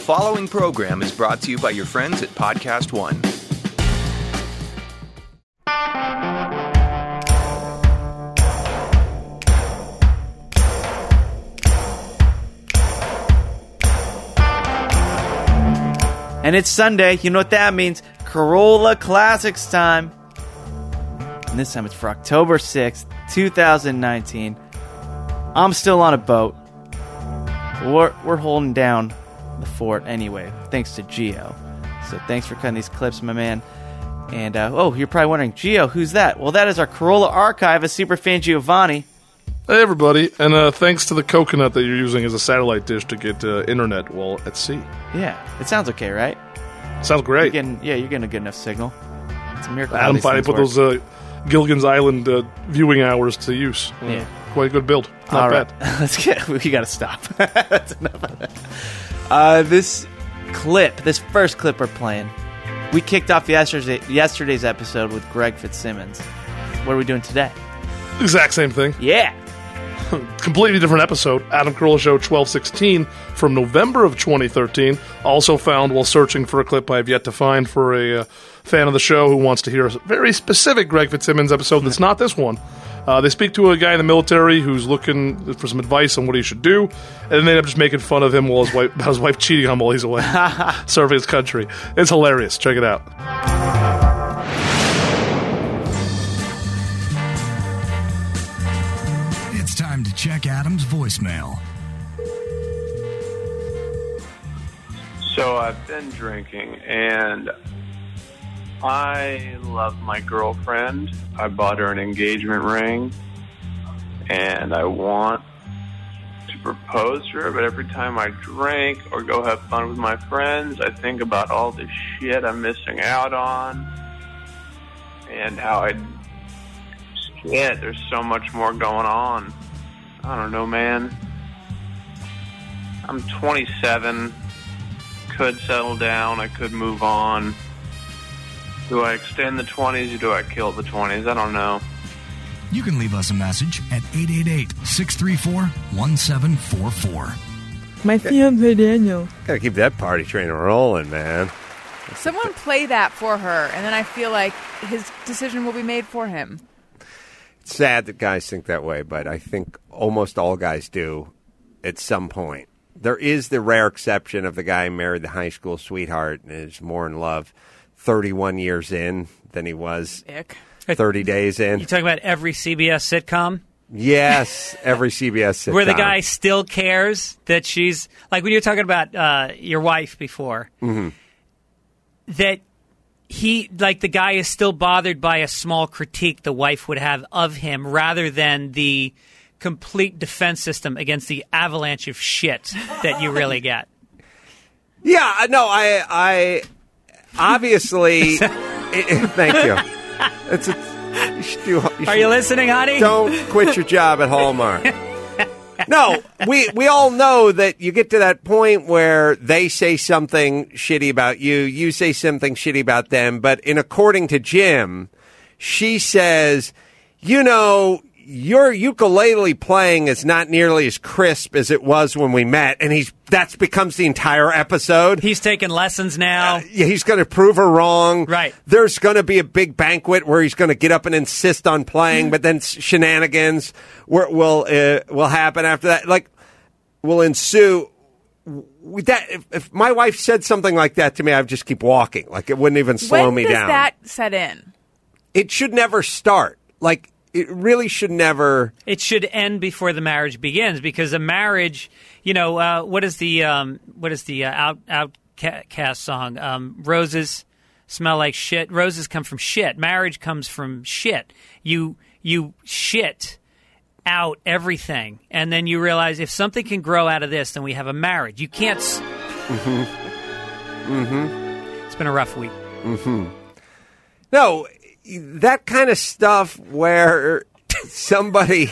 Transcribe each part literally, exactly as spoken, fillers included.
following program is brought to you by your friends at Podcast One. And it's Sunday. You know what that means. Corolla Classics time. And this time it's for October sixth, twenty nineteen. I'm still on a boat. We're, we're holding down the fort anyway, thanks to Gio. So thanks for cutting these clips, my man. And, uh, oh, you're probably wondering, Gio, who's that? Well, that is our Corolla archivist, Superfan Giovanni. Hey, everybody. And uh, thanks to the coconut that you're using as a satellite dish to get uh, internet while at sea. Yeah, it sounds okay, right? Sounds great. You're getting, yeah, you're getting a good enough signal. It's a miracle. Adam finally put work. those uh, Gilligan's Island uh, viewing hours to use. Uh, yeah. Quite a good build. Not All bad. Right. Let's get. We got to stop. That's enough of that. Uh, this clip, this first clip we're playing, we kicked off yesterday, yesterday's episode with Greg Fitzsimmons. What are we doing today? Exact same thing. Yeah. Completely different episode. Adam Carolla Show twelve sixteen from November of twenty thirteen. Also found while searching for a clip I have yet to find for a uh, fan of the show who wants to hear a very specific Greg Fitzsimmons episode that's not this one. Uh, they speak to a guy in the military who's looking for some advice on what he should do, and then they end up just making fun of him while his wife, about his wife cheating on him while he's away serving his country. It's hilarious. Check it out. It's time to check Adam's voicemail. So I've been drinking, and I love my girlfriend. I bought her an engagement ring, and I want to propose to her, but every time I drink or go have fun with my friends, I think about all the shit I'm missing out on and how I just can't. There's so much more going on. I don't know, man. I'm twenty-seven, could settle down, I could move on. Do I extend the twenties or do I kill the twenties? I don't know. You can leave us a message at eight eight eight, six three four, one seven four four. My fiance Daniel. Gotta keep that party train rolling, man. Someone play that for her, and then I feel like his decision will be made for him. It's sad that guys think that way, but I think almost all guys do at some point. There is the rare exception of the guy who married the high school sweetheart and is more in love thirty-one years in than he was Ick. thirty days in. You talking about every C B S sitcom? Yes, every C B S sitcom. Where the guy still cares that she's... Like when you were talking about uh, your wife before, mm-hmm. that he, like the guy is still bothered by a small critique the wife would have of him rather than the complete defense system against the avalanche of shit that you really get. Yeah, no, I... I Obviously, it, thank you. It's a, you should do, you should, Are you listening, honey? Don't quit your job at Hallmark. No, we we all know that you get to that point where they say something shitty about you, you say something shitty about them, but in according to Jim, she says, you know, your ukulele playing is not nearly as crisp as it was when we met, and he's that becomes the entire episode. He's taking lessons now. Uh, yeah, he's going to prove her wrong. Right. There's going to be a big banquet where he's going to get up and insist on playing, but then shenanigans will will, uh, will happen after that. Like, will ensue. With that, if, if my wife said something like that to me, I'd just keep walking. Like, it wouldn't even slow when me does down. that set in? It should never start. Like, it really should never. It should end before the marriage begins, because a marriage, you know, uh, what is the um, what is the uh, out Outcast song? Um, Roses smell like shit. Roses come from shit. Marriage comes from shit. You you shit out everything, and then you realize if something can grow out of this, then we have a marriage. You can't. S- mm-hmm. Mm-hmm. It's been a rough week. Mm-hmm. No. That kind of stuff where somebody,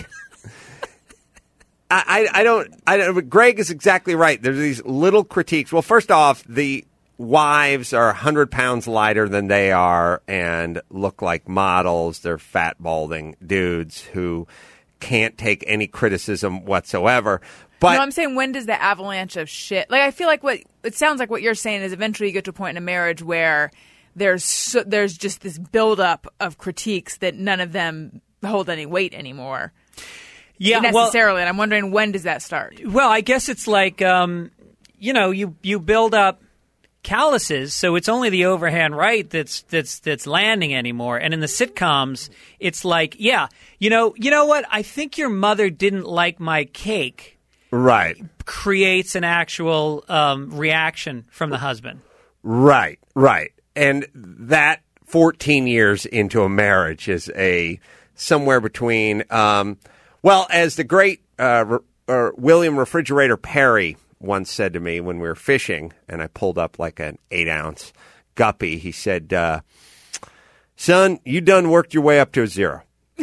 I, I, I don't, I don't. Greg is exactly right. There's these little critiques. Well, first off, the wives are a hundred pounds lighter than they are and look like models. They're fat, balding dudes who can't take any criticism whatsoever. But no, I'm saying, when does the avalanche of shit? Like, I feel like what it sounds like what you're saying is eventually you get to a point in a marriage where there's so, there's just this buildup of critiques that none of them hold any weight anymore. Yeah, necessarily. Well, and I'm wondering, when does that start? Well, I guess it's like, um, you know, you, you build up calluses, so it's only the overhand right that's that's that's landing anymore. And in the sitcoms, it's like, yeah, you know, you know what? I think your mother didn't like my cake. Right. Creates an actual um, reaction from the husband. Right, right. And that fourteen years into a marriage is a somewhere between, um, well, as the great uh, re- uh, William Refrigerator Perry once said to me when we were fishing, and I pulled up like an eight-ounce guppy, he said, uh, son, you done worked your way up to a zero.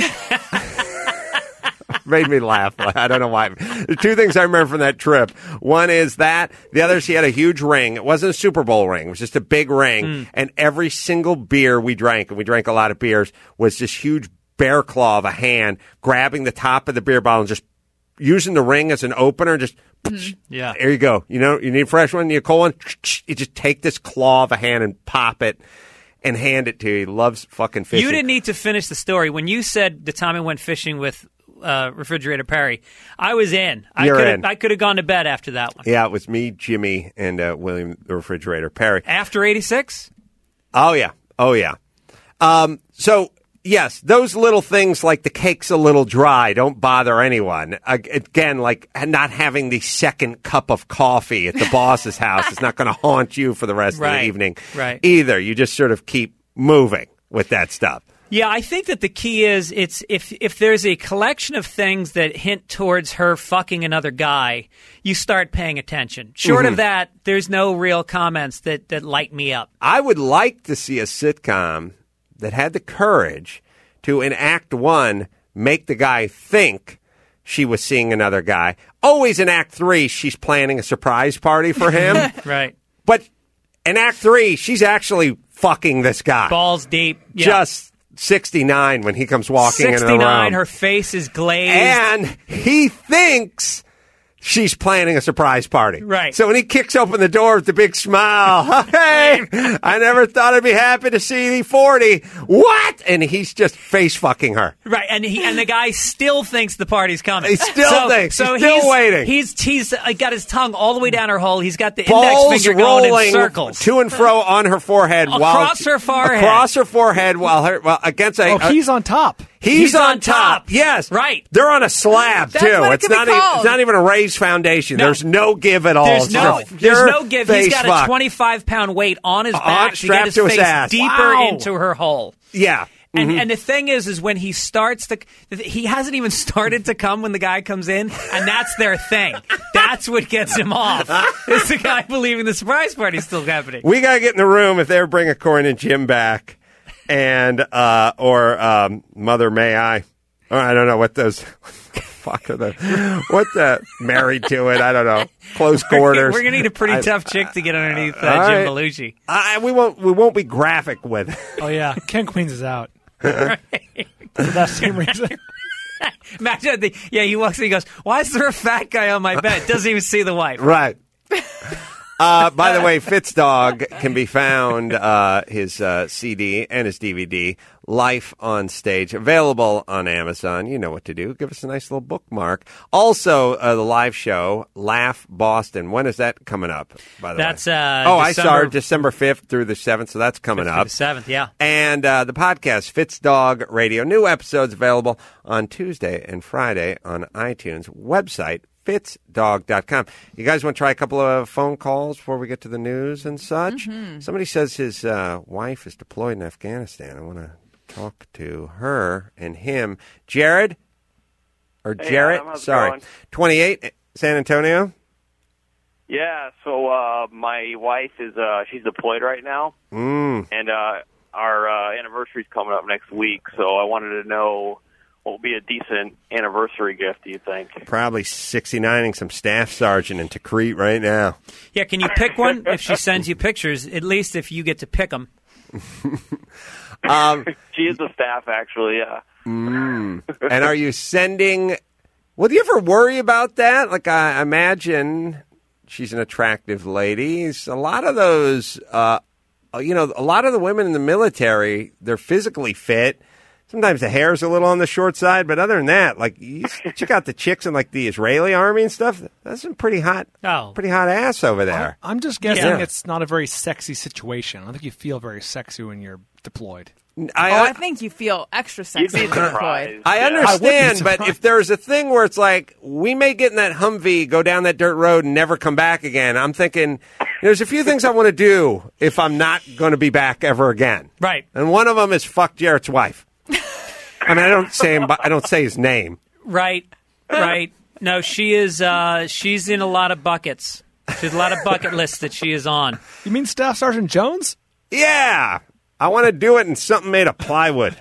Made me laugh. I don't know why. The two things I remember from that trip. One is that. The other is he had a huge ring. It wasn't a Super Bowl ring. It was just a big ring. Mm. And every single beer we drank, and we drank a lot of beers, was this huge bear claw of a hand grabbing the top of the beer bottle and just using the ring as an opener. Just, mm. yeah. There you go. You know, you need a fresh one, you need a cold one. You just take this claw of a hand and pop it and hand it to you. He loves fucking fishing. You didn't need to finish the story. When you said the time I went fishing with Uh, Refrigerator Perry, I was in. I You're could in. I could have gone to bed after that one. Yeah, it was me, Jimmy, and uh, William the Refrigerator Perry. After eighty-six? Oh, yeah. Oh, yeah. Um, so, yes, those little things like the cake's a little dry don't bother anyone. Uh, again, like not having the second cup of coffee at the boss's house is not going to haunt you for the rest right. of the evening right. either. You just sort of keep moving with that stuff. Yeah, I think that the key is it's if if there's a collection of things that hint towards her fucking another guy, you start paying attention. Short mm-hmm. of that, there's no real comments that, that light me up. I would like to see a sitcom that had the courage to, in Act One, make the guy think she was seeing another guy. Always in Act Three, she's planning a surprise party for him. Right. But in Act Three, she's actually fucking this guy. Balls deep. Yeah. Just sixty-nine when he comes walking in the room. sixty-nine, her face is glazed. And he thinks she's planning a surprise party. Right. So when he kicks open the door with the big smile, hey, I never thought I'd be happy to see thee forty. What? And he's just face fucking her. Right, and he and the guy still thinks the party's coming. He still so, thinks. So he's still he's, waiting. He's he's uh, got his tongue all the way down her hole. He's got the Balls index finger going rolling in circles to and fro on her forehead. Across while, her forehead. Across her forehead while her well against a. Oh, he's on top. He's, He's on, on top. top. Yes. Right. They're on a slab, That's too. what it It's could be not even, called. it's not even a raised foundation. No. There's no give at all. There's It's no, just a there's pure no give. He's face got fuck. a twenty-five pound weight on his On- back to strapped get his to his face ass. deeper Wow. into her hole. Yeah. And Mhm. and the thing is, is when he starts to, he hasn't even started to come when the guy comes in, and that's their thing. That's what gets him off. It's the guy believing the surprise party's still happening. We got to get in the room if they ever bring a Corin and Jim back, and uh, or um, Mother May I. Or I don't know what those. Fuck are the what the married to it? I don't know. Close quarters. We're gonna need a pretty I- tough chick to get underneath uh, All Jim right. Belushi. I, we won't. We won't be graphic with it. Oh, yeah. Ken Queens is out. For that same reason. Imagine the, yeah, he walks in, he goes, "Why is there a fat guy on my bed?" Doesn't even see the wife. Right. Uh, by the way, Fitzdog can be found, uh, his uh, C D and his D V D, Life on Stage, available on Amazon. You know what to do. Give us a nice little bookmark. Also, uh, the live show, Laugh Boston. When is that coming up, by the That's, way? uh, oh, I December- saw it December fifth through the seventh, so that's coming up. The seventh, yeah. And uh, the podcast, Fitzdog Radio. New episodes available on Tuesday and Friday on iTunes. Website, fitz dog dot com. You guys want to try a couple of phone calls before we get to the news and such? Mm-hmm. Somebody says his uh, wife is deployed in Afghanistan. I want to talk to her and him. Jared? Or Hey, Jarrett? Adam, how's it Sorry. going? twenty-eight, San Antonio? Yeah, so uh, my wife is uh, she's deployed right now, Mm. and uh, our uh, anniversary's coming up next week. So I wanted to know what would be a decent anniversary gift. Do you think? Probably sixty-nining some staff sergeant in Tikrit right now. Yeah, can you pick one if she sends you pictures? At least if you get to pick them. Um, She is the staff, actually. Yeah. Mm. And are you sending? Well, do you ever worry about that? Like, I imagine she's an attractive lady. A lot of those, uh, you know, a lot of the women in the military, they're physically fit. Sometimes the hair's a little on the short side, but other than that, like, you check out the chicks in, like, the Israeli army and stuff. That's some pretty hot, Oh. pretty hot ass over there. I'm just guessing Yeah. it's not a very sexy situation. I don't think you feel very sexy when you're deployed. I, oh, I think you feel extra sexy You'd be when surprised. deployed. I I wouldn't understand, be but surprised. if there's a thing where it's like, we may get in that Humvee, go down that dirt road, and never come back again, I'm thinking, there's a few things I want to do if I'm not going to be back ever again. Right. And one of them is fuck Jarrett's wife. I mean, I don't say him, I don't say his name. Right, right. No, she is. Uh, she's in a lot of buckets. She's a lot of bucket lists that she is on. You mean Staff Sergeant Jones? Yeah, I want to do it in something made of plywood.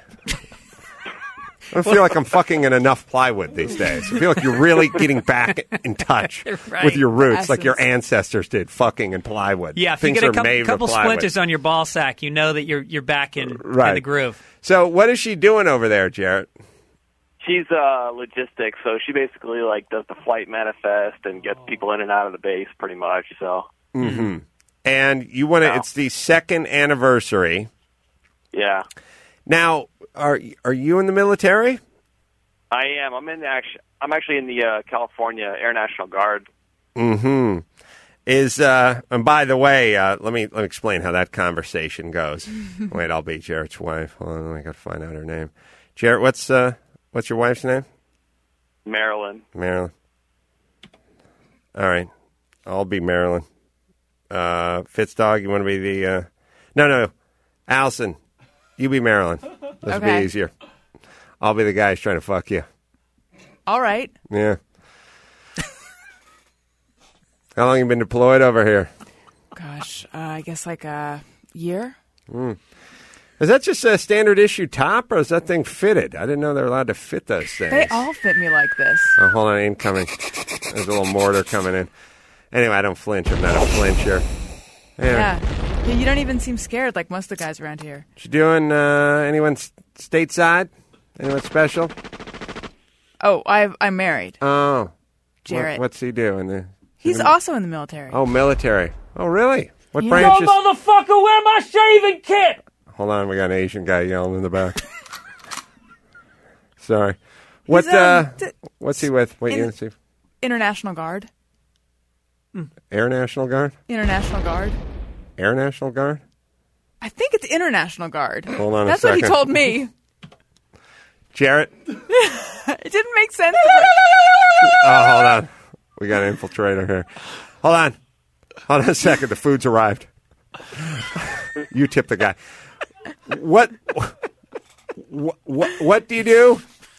I don't feel like I'm fucking in enough plywood these days. I feel like you're really getting back in touch Right. with your roots, like your Essence. ancestors did, fucking in plywood. Yeah, if Things you get a are couple, made of couple plywood. splinters on your ball sack, you know that you're you're back in, Right. in the groove. So, what is she doing over there, Jarrett? She's uh, logistics, so she basically like does the flight manifest and gets people in and out of the base, pretty much. So Mm-hmm. And you want to? No. It's the second anniversary. yeah, Now, are are you in the military? I am. I'm in actually. I'm actually in the uh, California Air National Guard. Mm-hmm. Is uh, and by the way, uh, let me let me explain how that conversation goes. Wait, I'll be Jarrett's wife. Hold on, I got to find out her name. Jarrett, what's uh, what's your wife's name? Maryland. Marilyn. All right, I'll be Marilyn. Uh, Fitzdog, you want to be the? Uh... No, no, Allison, you be Marilyn. This will be Okay. easier. I'll be the guy who's trying to fuck you. All right. Yeah. How long you been deployed over here? Gosh, uh, I guess like a year. Mm. Is that just a standard issue top, or is that thing fitted? I didn't know they're allowed to fit those things. They all fit me like this. Oh, hold on, incoming. There's a little mortar coming in. Anyway, I don't flinch. I'm not a flincher. Yeah. Yeah. Yeah, you don't even seem scared like most of the guys around here. You doing uh, anyone s- stateside? Anyone special? Oh, I've, I'm married. Oh. Jarrett. What, what's he doing? The, He's also in the military. Oh, military. Oh, really? What Yeah. branch Yo, is... motherfucker, where my shaving kit? Hold on, we got an Asian guy yelling in the back. Sorry. What, He's, um, uh, d- what's he with? What in- unit is he? International Guard. Air National Guard? International Guard. Air National Guard? I think it's International Guard. Hold on a That's what he second. told me. Jarrett? It didn't make sense. Oh, hold on. We got an infiltrator here. Hold on. Hold on a second. The food's arrived. You tip the guy. What, what, what, what do you do?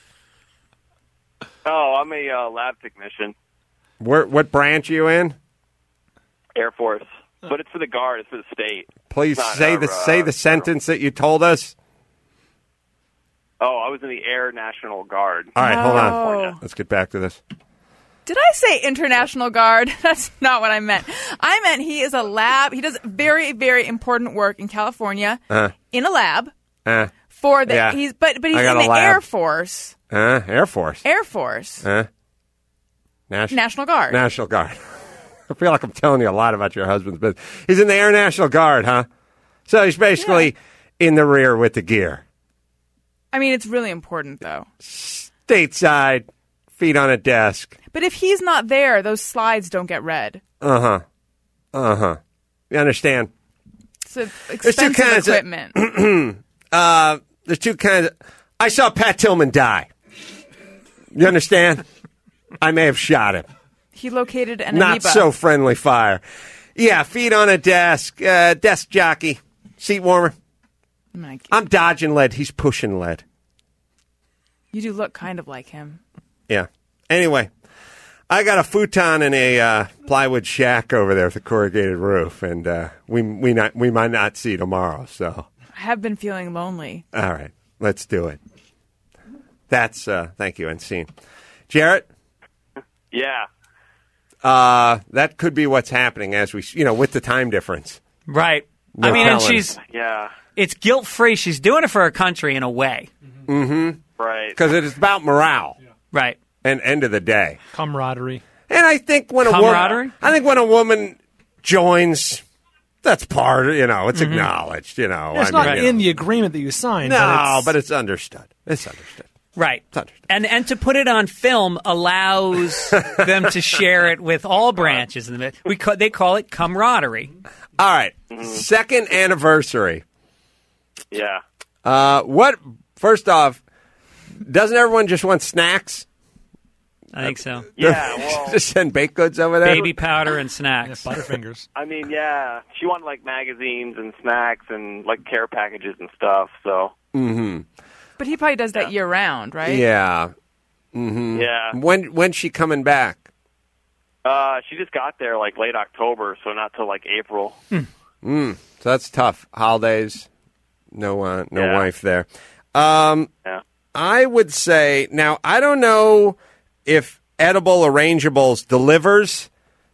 Oh, I'm a uh, lab technician, Where, what branch are you in? Air Force, but it's for the Guard. It's for the state. Please It's not say our, the uh, say the sentence that you told us. Oh, I was in the Air National Guard. All right, hold Oh. on. Let's get back to this. Did I say International Guard? That's not what I meant. I meant he is a lab. He does very, very important work in California Uh, in a lab uh, for the. Yeah. He's but but he's I got in a the lab. Air Force. uh, Air Force. Air Force. Uh, National, National Guard. National Guard. I feel like I'm telling you a lot about your husband's business. He's in the Air National Guard, huh? So he's basically in the rear with the gear. I mean, it's really important though. Stateside, feet on a desk. But if he's not there, those slides don't get read. Uh huh. Uh huh. You understand? It's a two expensive kinds of- equipment. Uh, there's two kinds of. I saw Pat Tillman die. You understand? I may have shot him. He located an Not amoeba. so friendly fire. Yeah, feet on a desk, uh, desk jockey, seat warmer. I'm like, I'm dodging lead. He's pushing lead. you do look kind of like him. Yeah. Anyway, I got a futon in a uh, plywood shack over there with a corrugated roof, and uh, we we not we might not see tomorrow. So, I have been feeling lonely. all right, let's do it. That's uh, thank you, and scene. Jarrett, Yeah. uh, that could be what's happening as we, you know, with the time difference. Right. No I mean, and telling. she's Yeah. it's guilt free. She's doing it for her country in a way. Mm-hmm. Right. Because it is about morale. Right. And end of the day. Camaraderie. And I think when a Camaraderie? woman, I think when a woman joins, that's part. You know, it's acknowledged. You know, It's I not mean, you in know. the agreement that you signed. No, but it's, but it's understood. It's understood. Right. It's understood. And and to put it on film allows them to share it with all branches. In the, we call, they call it camaraderie. All right. Second anniversary. Yeah. Uh, what? First off, doesn't everyone just want snacks? I think so. Yeah, well, Just send baked goods over there. Baby powder and snacks. Butterfingers. I mean, yeah, she wanted like magazines and snacks and like care packages and stuff. So Mm-hmm. But he probably does that year round, right? Yeah. Mm-hmm. yeah, When when's she coming back? uh, she just got there like late October, so not till like April. Mm. So that's tough. Holidays. No, uh, no Yeah. wife there. Um, Yeah. I would say now. I don't know if Edible Arrangeables delivers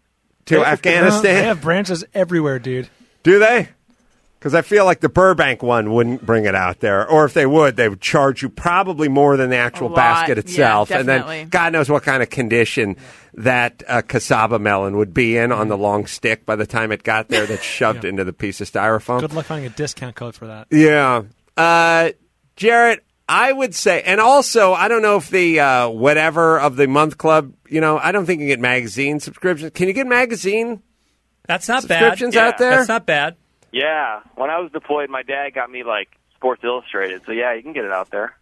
to They- Afghanistan. They have branches everywhere, dude. Do they? Because I feel like the Burbank one wouldn't bring it out there. Or if they would, they would charge you probably more than the actual A lot. basket Yeah, itself. and definitely. then God knows what kind of condition that uh, cassava melon would be in on the long stick by the time it got there that's shoved Yeah. into the piece of styrofoam. Good luck finding a discount code for that. Yeah. Uh, Jarrett, I would say, and also, I don't know if the uh, whatever of the month club, you know, I don't think you can get magazine subscriptions. Can you get magazine That's not bad. subscriptions Yeah. out there? That's not bad. Yeah, when I was deployed, my dad got me like Sports Illustrated. So yeah, you can get it out there.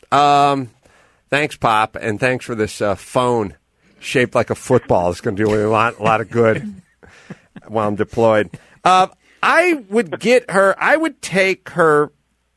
Um, thanks, Pop, and thanks for this uh, phone shaped like a football. It's going to do me a lot, a lot of good while I'm deployed. Uh, I would get her. I would take her.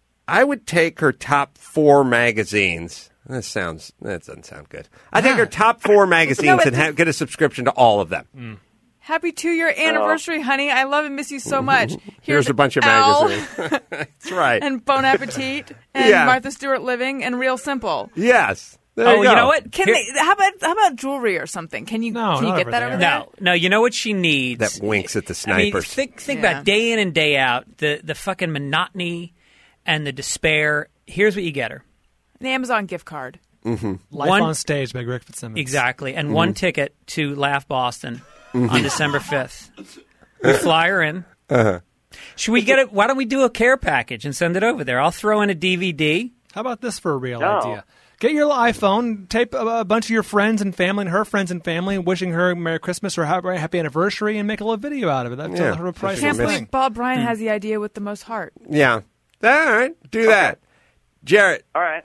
I would take her top four magazines. That sounds. That doesn't sound good. I take her top four magazines and ha- get a subscription to all of them. Happy two-year anniversary, honey. I love and miss you so much. Here's a bunch of Al magazines. That's right. and Bon Appetit and Yeah. Martha Stewart Living and Real Simple. Yes. There Oh, you, you go. know what? Can Here- they? How about how about jewelry or something? Can you No, can you not get over that there. over there? No, no. You know what she needs? That winks at the I mean, snipers. think think Yeah. about day in and day out the the fucking monotony and the despair. Here's what you get her. An Amazon gift card. Life One- on Stage by Greg Fitzsimmons. Exactly, and Mm-hmm. one ticket to Laugh Boston on December fifth. We fly her in. Uh-huh. Should we get it? Why don't we do a care package and send it over there? I'll throw in a D V D. How about this for a real No. idea? Get your iPhone, tape a, a bunch of your friends and family and her friends and family, wishing her Merry Christmas or Happy Happy Anniversary, and make a little video out of it. That's Yeah. a her price. Can't miss- believe Bob Bryan has the idea with the most heart. Yeah. All right. Do that. Jarrett, All right.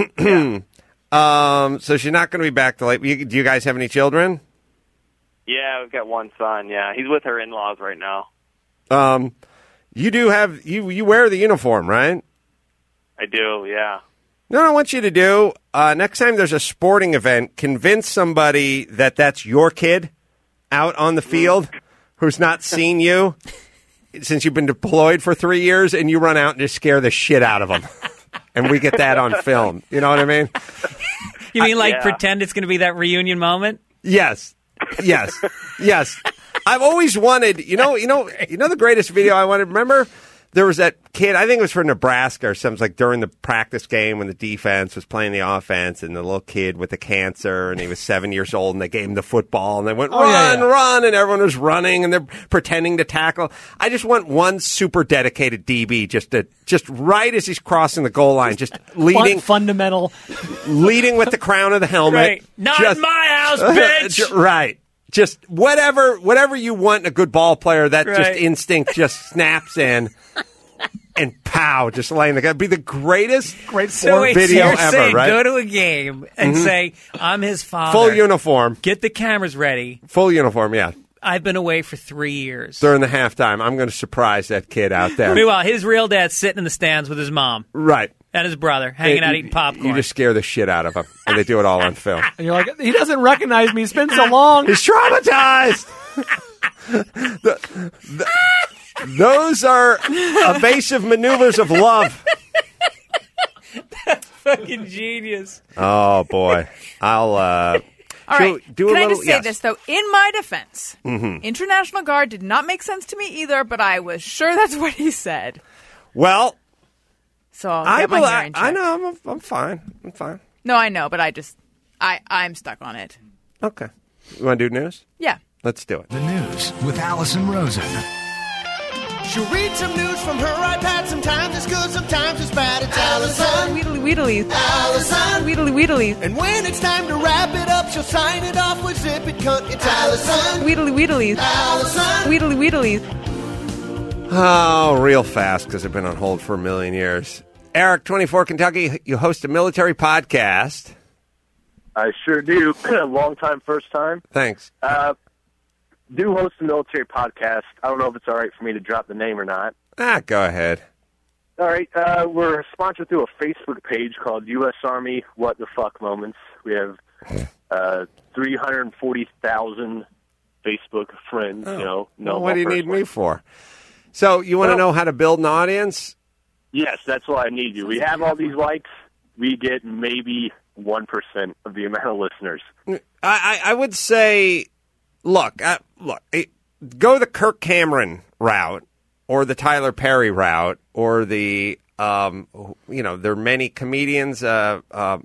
um, so she's not going to be back till late. You, do you guys have any children? Yeah, we've got one son. Yeah, he's with her in-laws right now. Um, you do have, you, you wear the uniform, right? I do. Yeah. No, I want you to do, uh, next time there's a sporting event, convince somebody that that's your kid out on the field who's not seen you since you've been deployed for three years, and you run out and just scare the shit out of them. And we get that on film. You know what I mean? You mean like Yeah. pretend it's going to be that reunion moment? Yes. Yes. Yes. I've always wanted, you know, you know, you know the greatest video I wanted, remember? There was that kid, I think it was for Nebraska or something, like during the practice game when the defense was playing the offense, and the little kid with the cancer, and he was seven years old, and they gave him the football, and they went, Oh, run, yeah, yeah. run, and everyone was running, and they're pretending to tackle. I just want one super dedicated D B just to, just right as he's crossing the goal line, just leading, Fun, fundamental. leading with the crown of the helmet. Right. Not Just- in my house, bitch. Ju- right. Just whatever, whatever you want in a good ball player, that just Right. instinct just snaps in, and pow, just laying the guy. Be the greatest Great So form. wait, video you're ever, saying right? go to a game and say, I'm his father. Full uniform, Get the cameras ready. full uniform. Yeah, I've been away for three years. during the halftime, I'm going to surprise that kid out there. Meanwhile, his real dad's sitting in the stands with his mom Right, and his brother hanging out You- eating popcorn. You just scare the shit out of him, and they do it all on film. And you're like, he doesn't recognize me. It's been so long. He's traumatized. The- the- those are evasive maneuvers of love. fucking genius. Oh boy, I'll uh, All do, right. do Can a I little. just say yes. this though? In my defense, Mm-hmm. International Guard did not make sense to me either, but I was sure that's what he said. Well, So I'll I, get my bel- hearing I checked. know. I'm, I'm fine. I'm fine. No, I know, but I just, I, I'm stuck on it. Okay. You want to do news? Yeah. Let's do it. The news with Allison Rosen. She'll read some news from her iPad. Sometimes it's good, sometimes it's bad. It's Allison. Weedly Weedly. Allison. Weedly Weedly. And when it's time to wrap it up, she'll sign it off with Zip It Cunt. It's Allison. Weedly Weedly. Allison. Weedly Weedly. Oh, real fast because I've been on hold for a million years. Eric, twenty-four, Kentucky, you host a military podcast. I sure do. Long time, first time. Thanks. Uh, do host a military podcast. I don't know if it's all right for me to drop the name or not. Ah, go ahead. All right. Uh, we're sponsored through a Facebook page called U S Army What the Fuck Moments. We have uh, three hundred forty thousand Facebook friends. Oh. You know, no. Well, what do you need personally. me for? So you want to Well- know how to build an audience? Yes, that's why I need you. We have all these likes. We get maybe one percent of the amount of listeners. I, I, I would say, look, uh, look, eh, go the Kirk Cameron route or the Tyler Perry route or the, um, you know, there are many comedians, uh, uh,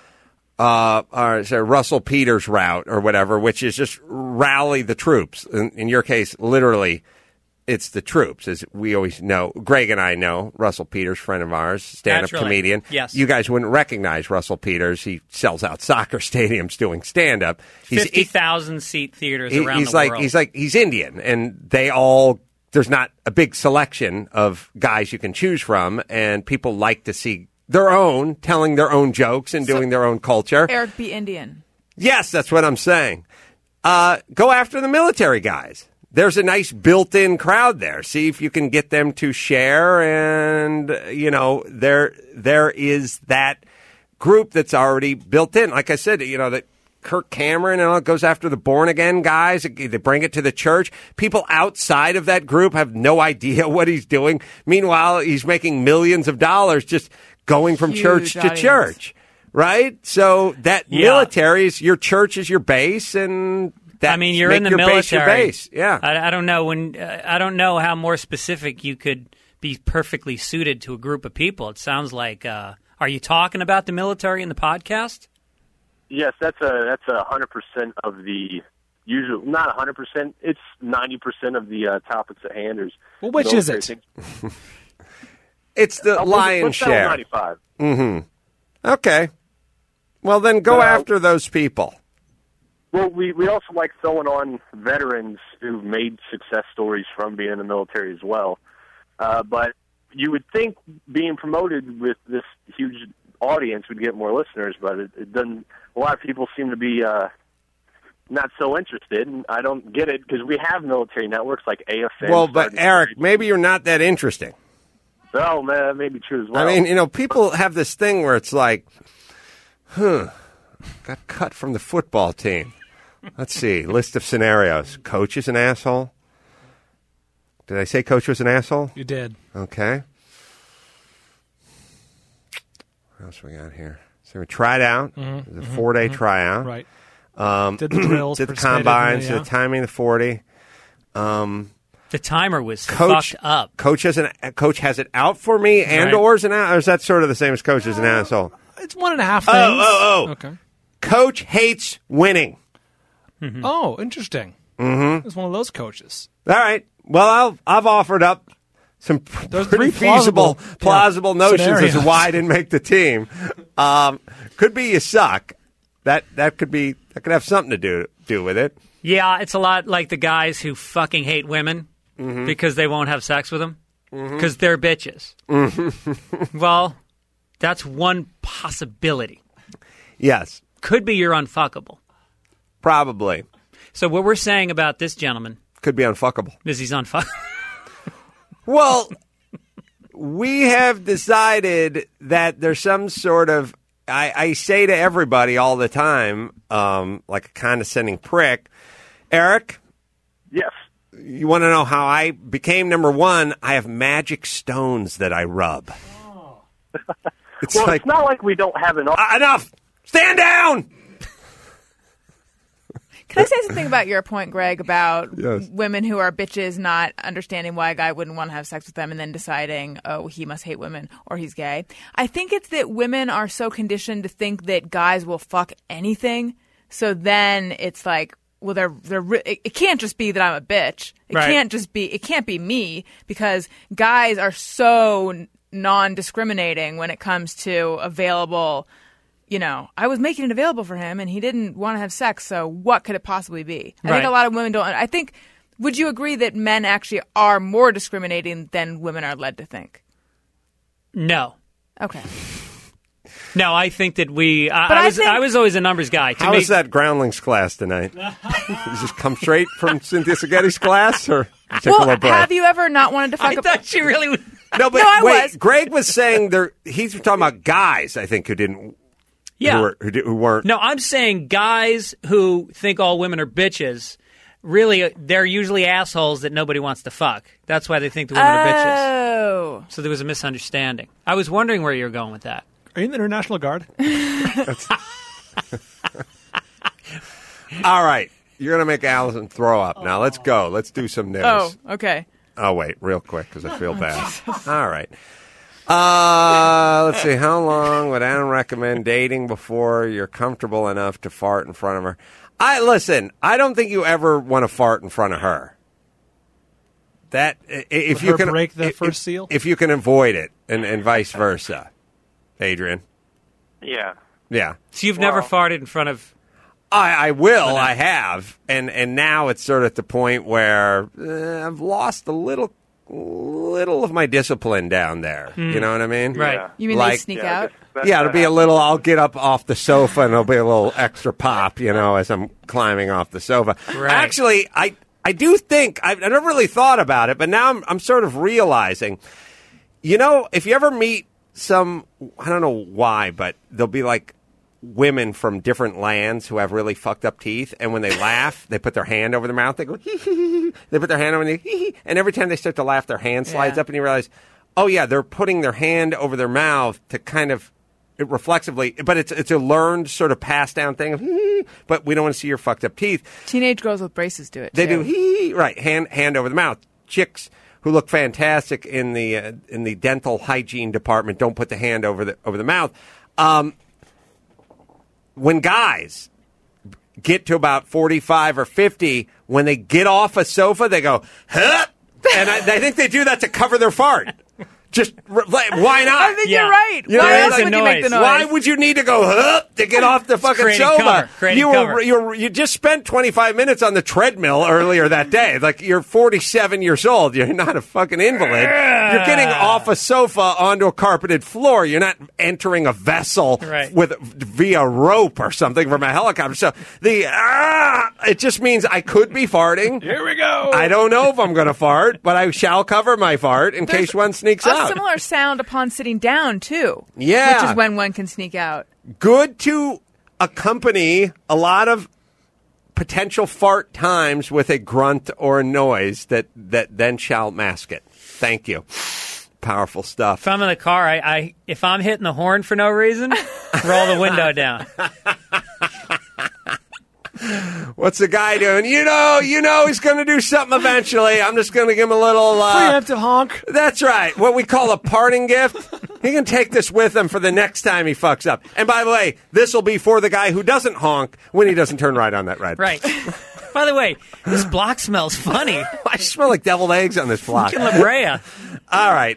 uh, or say Russell Peters route or whatever, which is just rally the troops. In, in your case, literally, it's the troops, as we always know. Greg and I know Russell Peters, friend of ours, stand-up Naturally. comedian. Yes. You guys wouldn't recognize Russell Peters. He sells out soccer stadiums doing stand-up. He's fifty thousand seat theaters he- around he's the like world. he's like he's Indian, and they all there's not a big selection of guys you can choose from, and people like to see their own telling their own jokes and doing their own culture. Eric B. Indian. Yes, that's what I'm saying. Uh, go after the military guys. There's a nice built-in crowd there. See if you can get them to share, and you know there there is that group that's already built in. Like I said, you know that Kirk Cameron and all goes after the born again guys. They bring it to the church. People outside of that group have no idea what he's doing. Meanwhile, he's making millions of dollars just going from Huge church to audience. church. Right? So that Yeah. military is your church is your base, and that I mean, you're make in the your military. base your base. Yeah. I, I don't know when. Uh, I don't know how more specific you could be perfectly suited to a group of people. It sounds like. Uh, are you talking about the military in the podcast? Yes, that's a that's a hundred percent of the usual. Not a hundred percent. It's ninety percent of the uh, topics at hand. Is Well, which is military it? things. It's the Oh, lion's let's settle share. ninety-five. Mm-hmm. Okay. Well, then go Uh, after those people. Well, we, we also like throwing on veterans who've made success stories from being in the military as well. Uh, but you would think being promoted with this huge audience would get more listeners, but it, it doesn't. A lot of people seem to be uh, not so interested, and I don't get it because we have military networks like A F N. Well, but Eric, maybe you're not that interesting. Oh, man, that may be true as well. I mean, you know, people have this thing where it's like, huh, got cut from the football team. Let's see, list of scenarios. Coach is an asshole. Did I say coach was an asshole? You did. Okay. What else we got here? So we tried out. Mhm, It was a mhm, four-day mhm. tryout. Right. Um, Did the drills, Did the participated in combines. the, Did yeah. the timing, the forty. Um, The timer was coach, fucked up. Coach has an coach has it out for me, and Right. or is an out, or is that sort of the same as coach is an asshole? It's one and a half Oh, things. oh, oh. Okay. Coach hates winning. Oh, interesting. Mm-hmm. It's one of those coaches. All right. Well, I'll, I've offered up some p- Those pretty three plausible, feasible, plausible yeah, notions as to scenarios. why I didn't make the team. Um, could be you suck. That that could be that could have something to do do with it. Yeah, it's a lot like the guys who fucking hate women Mhm. because they won't have sex with them Mhm. because they're bitches. Mhm. Well, that's one possibility. Yes, Could be you're unfuckable. probably So what we're saying about this gentleman could be unfuckable. is he's unfuckable. Well, we have decided that there's some sort of. I, I say to everybody all the time, um, like a condescending prick, Eric. Yes. You want to know how I became number one? I have magic stones that I rub. It's well, like it's not like we don't have enough. Uh, enough. Stand down. Can I say something about your point, Greg, about Yes. women who are bitches not understanding why a guy wouldn't want to have sex with them and then deciding, oh, he must hate women or he's gay? I think it's that women are so conditioned to think that guys will fuck anything. So then it's like, well, they're they're re- it, it can't just be that I'm a bitch. It Right. can't just be it can't be me, because guys are so non-discriminating when it comes to available. You know, I was making it available for him and he didn't want to have sex, so what could it possibly be? I Right. think a lot of women don't. I think, would you agree that men actually are more discriminating than women are led to think? No. Okay. No, I think that we. I, But I I was. think- I was always a numbers guy. To How me, was that groundlings class tonight? Did you just come straight from Cynthia Seghetti's class, or did you take a Well, little break? have you ever not wanted to fuck I a thought she really. Was, No, but No, I wait. was. Greg was saying there. He's talking about guys. I think who didn't. Yeah. Who, were, who, di- who weren't. No, I'm saying guys who think all women are bitches. Really, uh, they're usually assholes that nobody wants to fuck. That's why they think the women are bitches. Oh. So there was a misunderstanding. I was wondering where you were going with that. Are you in the International Guard? All right, you're gonna make Allison throw up. Now let's go. Let's do some news. Oh, okay. Oh, wait, real quick, because I feel bad. All right. Uh, let's see. How long would Adam recommend dating before you're comfortable enough to fart in front of her? I listen. I don't think you ever want to fart in front of her. That i- if Would you her can break the if, first if- seal? if you can avoid it, and, and vice versa. Adrian. Yeah. Yeah. So you've never farted in front of. I, I will. I have, and and now it's sort of at the point where uh, I've lost a little, little of my discipline down there. Mm. You know what I mean? Right. Yeah. You mean they sneak out? Yeah, it'll be a little. I'll get up off the sofa, and it'll be a little extra pop, you know, as I'm climbing off the sofa. Right. Actually, I I do think I've, I never really thought about it, but now I'm I'm sort of realizing. You know, if you ever meet some, I don't know why, but they'll be like women from different lands who have really fucked up teeth, and when they laugh, they put their hand over their mouth. They go, hee hee hee. They put their hand over their hee hee, and every time they start to laugh, their hand slides Yeah. up, and you realize, oh yeah, they're putting their hand over their mouth to kind of it reflexively, but it's it's a learned sort of passed down thing of hee hee, but we don't want to see your fucked up teeth. Teenage girls with braces do it. They too. do hee right hand hand over the mouth. Chicks who look fantastic in the uh, in the dental hygiene department don't put the hand over the over the mouth. Um, when guys get to about forty-five or fifty, when they get off a sofa, they go, huh? And I, I think they do that to cover their fart. Just like, why not? I think Yeah. you're right. You know, Why there else is a would you make the noise. noise? Why would you need to go huh, to get off the fucking creating sofa? cover, creating you were cover. you were, you just spent twenty-five minutes on the treadmill earlier that day. Like you're forty-seven years old. You're not a fucking invalid. You're getting off a sofa onto a carpeted floor. You're not entering a vessel Right. with via rope or something from a helicopter. So the ah, it just means I could be farting. Here we go. I don't know if I'm going to fart, but I shall cover my fart in case one sneaks A out. similar sound upon sitting down too. Yeah. Which is when one can sneak out. Good to accompany a lot of potential fart times with a grunt or a noise that, that then shall mask it. Thank you. Powerful stuff. If I'm in the car, I, I if I'm hitting the horn for no reason, roll the window down. What's the guy doing? You know, you know he's going to do something eventually. I'm just going to give him a little... Uh, Preemptive honk. That's right. What we call a parting gift. He can take this with him for the next time he fucks up. And by the way, this will be for the guy who doesn't honk when he doesn't turn right on that red. Right. By the way, this block smells funny. I smell like deviled eggs on this block. Fucking La Brea. All right.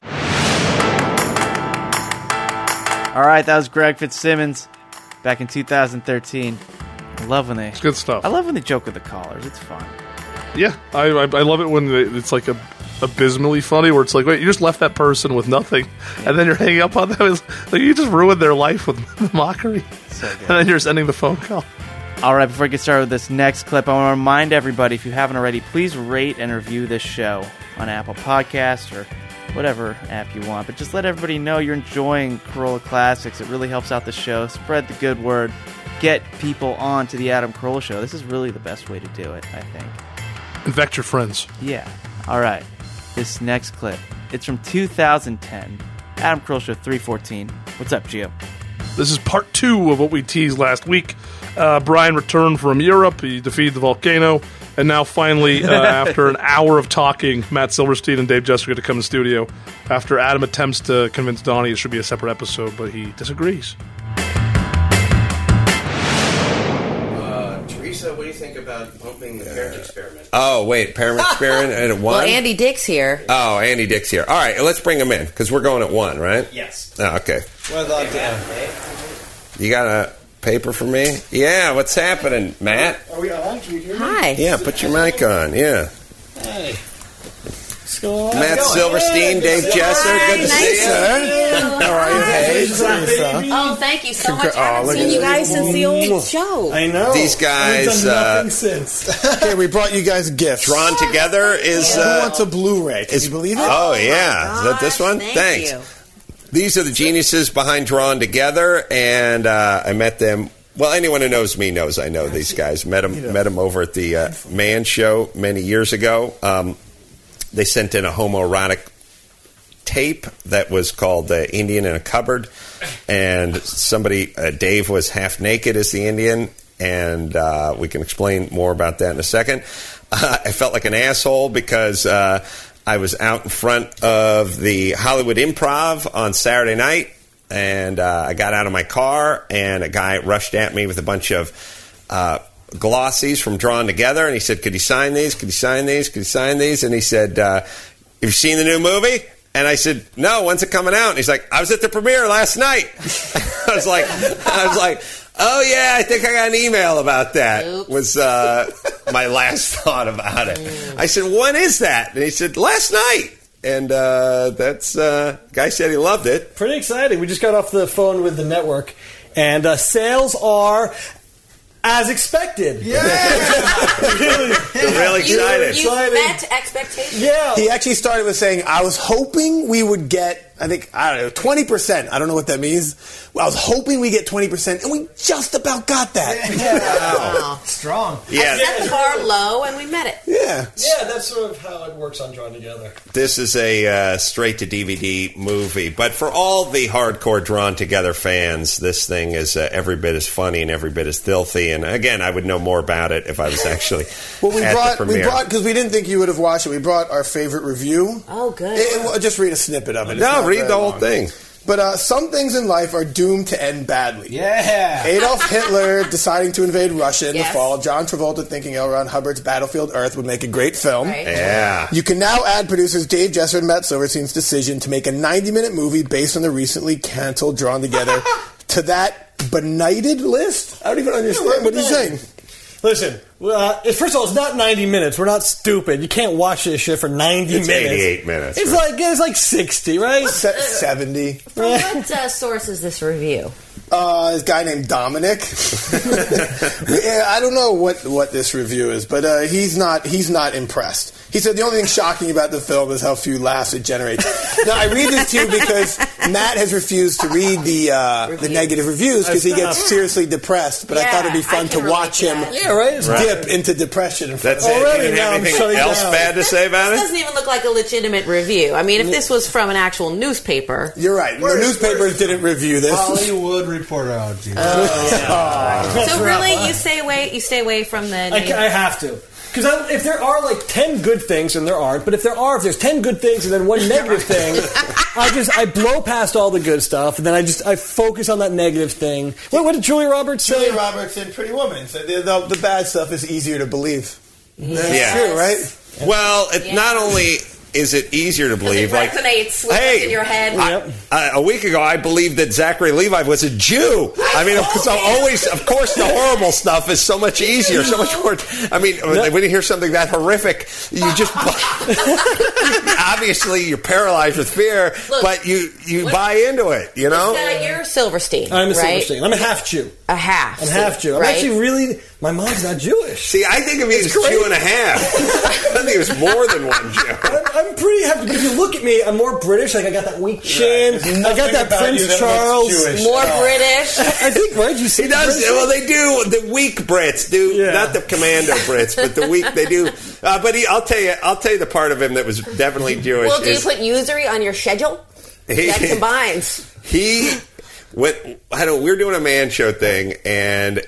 All right, that was Greg Fitzsimmons back in two thousand thirteen. I love when they. It's good stuff. I love when they joke with the callers. It's fun. Yeah, I, I I love it when it's like a abysmally funny, where it's like, wait, you just left that person with nothing, and then you're hanging up on them. It's like you just ruined their life with mockery, So good. and then you're just ending the phone call. All right, before we get started with this next clip, I want to remind everybody, if you haven't already, please rate and review this show on Apple Podcasts or whatever app you want. But just let everybody know you're enjoying Carolla Classics. It really helps out the show. Spread the good word. Get people on to the Adam Carolla Show. This is really the best way to do it, I think. Infect your friends. Yeah. All right. This next clip, it's from two thousand ten. Adam Carolla Show three fourteen. What's up, Gio? This is part two of what we teased last week. Uh, Brian returned from Europe. He defeated the volcano. And now finally, uh, after an hour of talking, Matt Silverstein and Dave Jester get to come in the studio after Adam attempts to convince Donnie it should be a separate episode, but he disagrees. Uh, Teresa, what do you think about pumping the parent experiment? Oh, wait, parent experiment at one? Well, Andy Dick's here. Oh, Andy Dick's here. All right, let's bring him in, because we're going at one, right? Yes. Oh, okay. Well, uh, Dan. You got a paper for me? Yeah, what's happening, Matt? Are we on? Can you hear me? Hi. Yeah, put your mic on, yeah. Hey. What's going on? Matt How's it going? Silverstein, Yeah, Dave good Jesser, Hi, good to nice see you. to meet you. How are you? Hey, Teresa. Oh, thank you so much. Congra- I haven't oh, look seen at you that. guys since the old show. I know. These guys, We've done nothing uh, since. Okay, we brought you guys gifts. Drawn Together is... Who Uh, wants a Blu-ray? Can is you believe it? Oh, yeah. Is that this one? Thank Thanks. you. These are the geniuses behind Drawn Together, and uh, I met them... Well, anyone who knows me knows I know these guys. Met them, met them over at the uh, Man Show many years ago. Um, they sent in a homoerotic tape that was called uh, Indian in a Cupboard, and somebody, uh, Dave, was half naked as the Indian, and uh, we can explain more about that in a second. Uh, I felt like an asshole because uh, I was out in front of the Hollywood Improv on Saturday night, and uh, I got out of my car, and a guy rushed at me with a bunch of uh, glossies from Drawn Together, and he said, could you sign these? Could you sign these? Could you sign these? And he said, uh, have you seen the new movie? And I said, no, when's it coming out? And he's like, I was at the premiere last night. I was like, I was like, oh yeah, I think I got an email about that. Oops. Was uh, my last thought about it. Mm. I said, when is that? And he said, last night. And uh, that's uh, guy said he loved it. Pretty exciting. We just got off the phone with the network, and uh, sales are as expected. Yeah, really, They're really excited. You, you met expectations. yeah. He actually started with saying, "I was hoping we would get, I think, I don't know, twenty percent. I don't know what that means. Well, I was hoping we get twenty percent, and we just about got that. Yeah. Wow. Strong. Yeah. I set the bar low, and we met it. Yeah. Yeah, that's sort of how it works on Drawn Together. This is a uh, straight-to-D V D movie, but for all the hardcore Drawn Together fans, this thing is uh, every bit as funny and every bit as filthy. And again, I would know more about it if I was actually Well, we at brought the we premiere. brought because we didn't think you would have watched it. We brought our favorite review. Oh, good. It- it- just read a snippet of it. It's No, not read very the whole long. thing. But uh, some things in life are doomed to end badly. Yeah. Adolf Hitler deciding to invade Russia in Yes. the fall. John Travolta thinking L. Ron Hubbard's Battlefield Earth would make a great film. Right. Yeah. You can now add producers Dave Jesser and Matt Silverstein's decision to make a ninety-minute movie based on the recently canceled Drawn Together to that benighted list. I don't even understand. What are you saying? Listen, uh, first of all, it's not ninety minutes. We're not stupid. You can't watch this shit for ninety It's minutes. eighty-eight minutes. It's right? like it's like sixty, right? Se- seventy. From what uh, source is this review? Uh, this guy named Dominic. Yeah, I don't know what, what this review is, but uh, he's not he's not impressed. He said the only thing shocking about the film is how few laughs it generates. Now I read this to you because Matt has refused to read the uh, the negative reviews because he gets seriously depressed. But I Yeah, thought it'd be fun I to can watch relate him to that. Yeah, right. It's dip into depression. In front That's of it. Already You didn't now have I'm anything shutting else down. bad to say about This it? doesn't even look like a legitimate review. I mean, if this was from an actual newspaper. You're right. The newspapers didn't review this. Hollywood Reporter. Oh, geez. So really, you stay away. You stay away from the. I, I have to. Because if there are like ten good things, and there aren't, but if there are, if there's ten good things and then one negative thing, I just I blow past all the good stuff, and then I just I focus on that negative thing. What, what did Julia Roberts say? Julia Roberts in Pretty Woman said the, the, the bad stuff is easier to believe. That's Yeah. true, right? Well, it, not only is it easier to believe, it like, resonates with hey, what's in your head. I- I- a week ago, I believed that Zachary Levi was a Jew. I mean, so always, of course, the horrible stuff is so much easier, so much more. I mean, when you hear something that horrific, you just obviously you're paralyzed with fear, Look, but you you what- buy into it. You know, Uh, you're Silverstein. I'm a right? Silverstein. I'm a half Jew. A half. I'm half Jew. I'm right? actually really. My mom's not Jewish. See, I think of me as Jew and a half. I think it was more than one Jew. I'm, I'm pretty happy. But if you look at me, I'm more British. Like I got that weak chin. There's I got nothing that about Prince you that Charles. looks Jewish. More Oh. British. I think right. You see, He does. the British- Well, they do. The weak Brits do, Yeah. not the commando Brits, but the weak. They do. Uh, but he, I'll tell you. I'll tell you the part of him that was definitely Jewish. Well, do you is put usury on your schedule? he, That combines. he went. I don't. We were doing a man show thing, and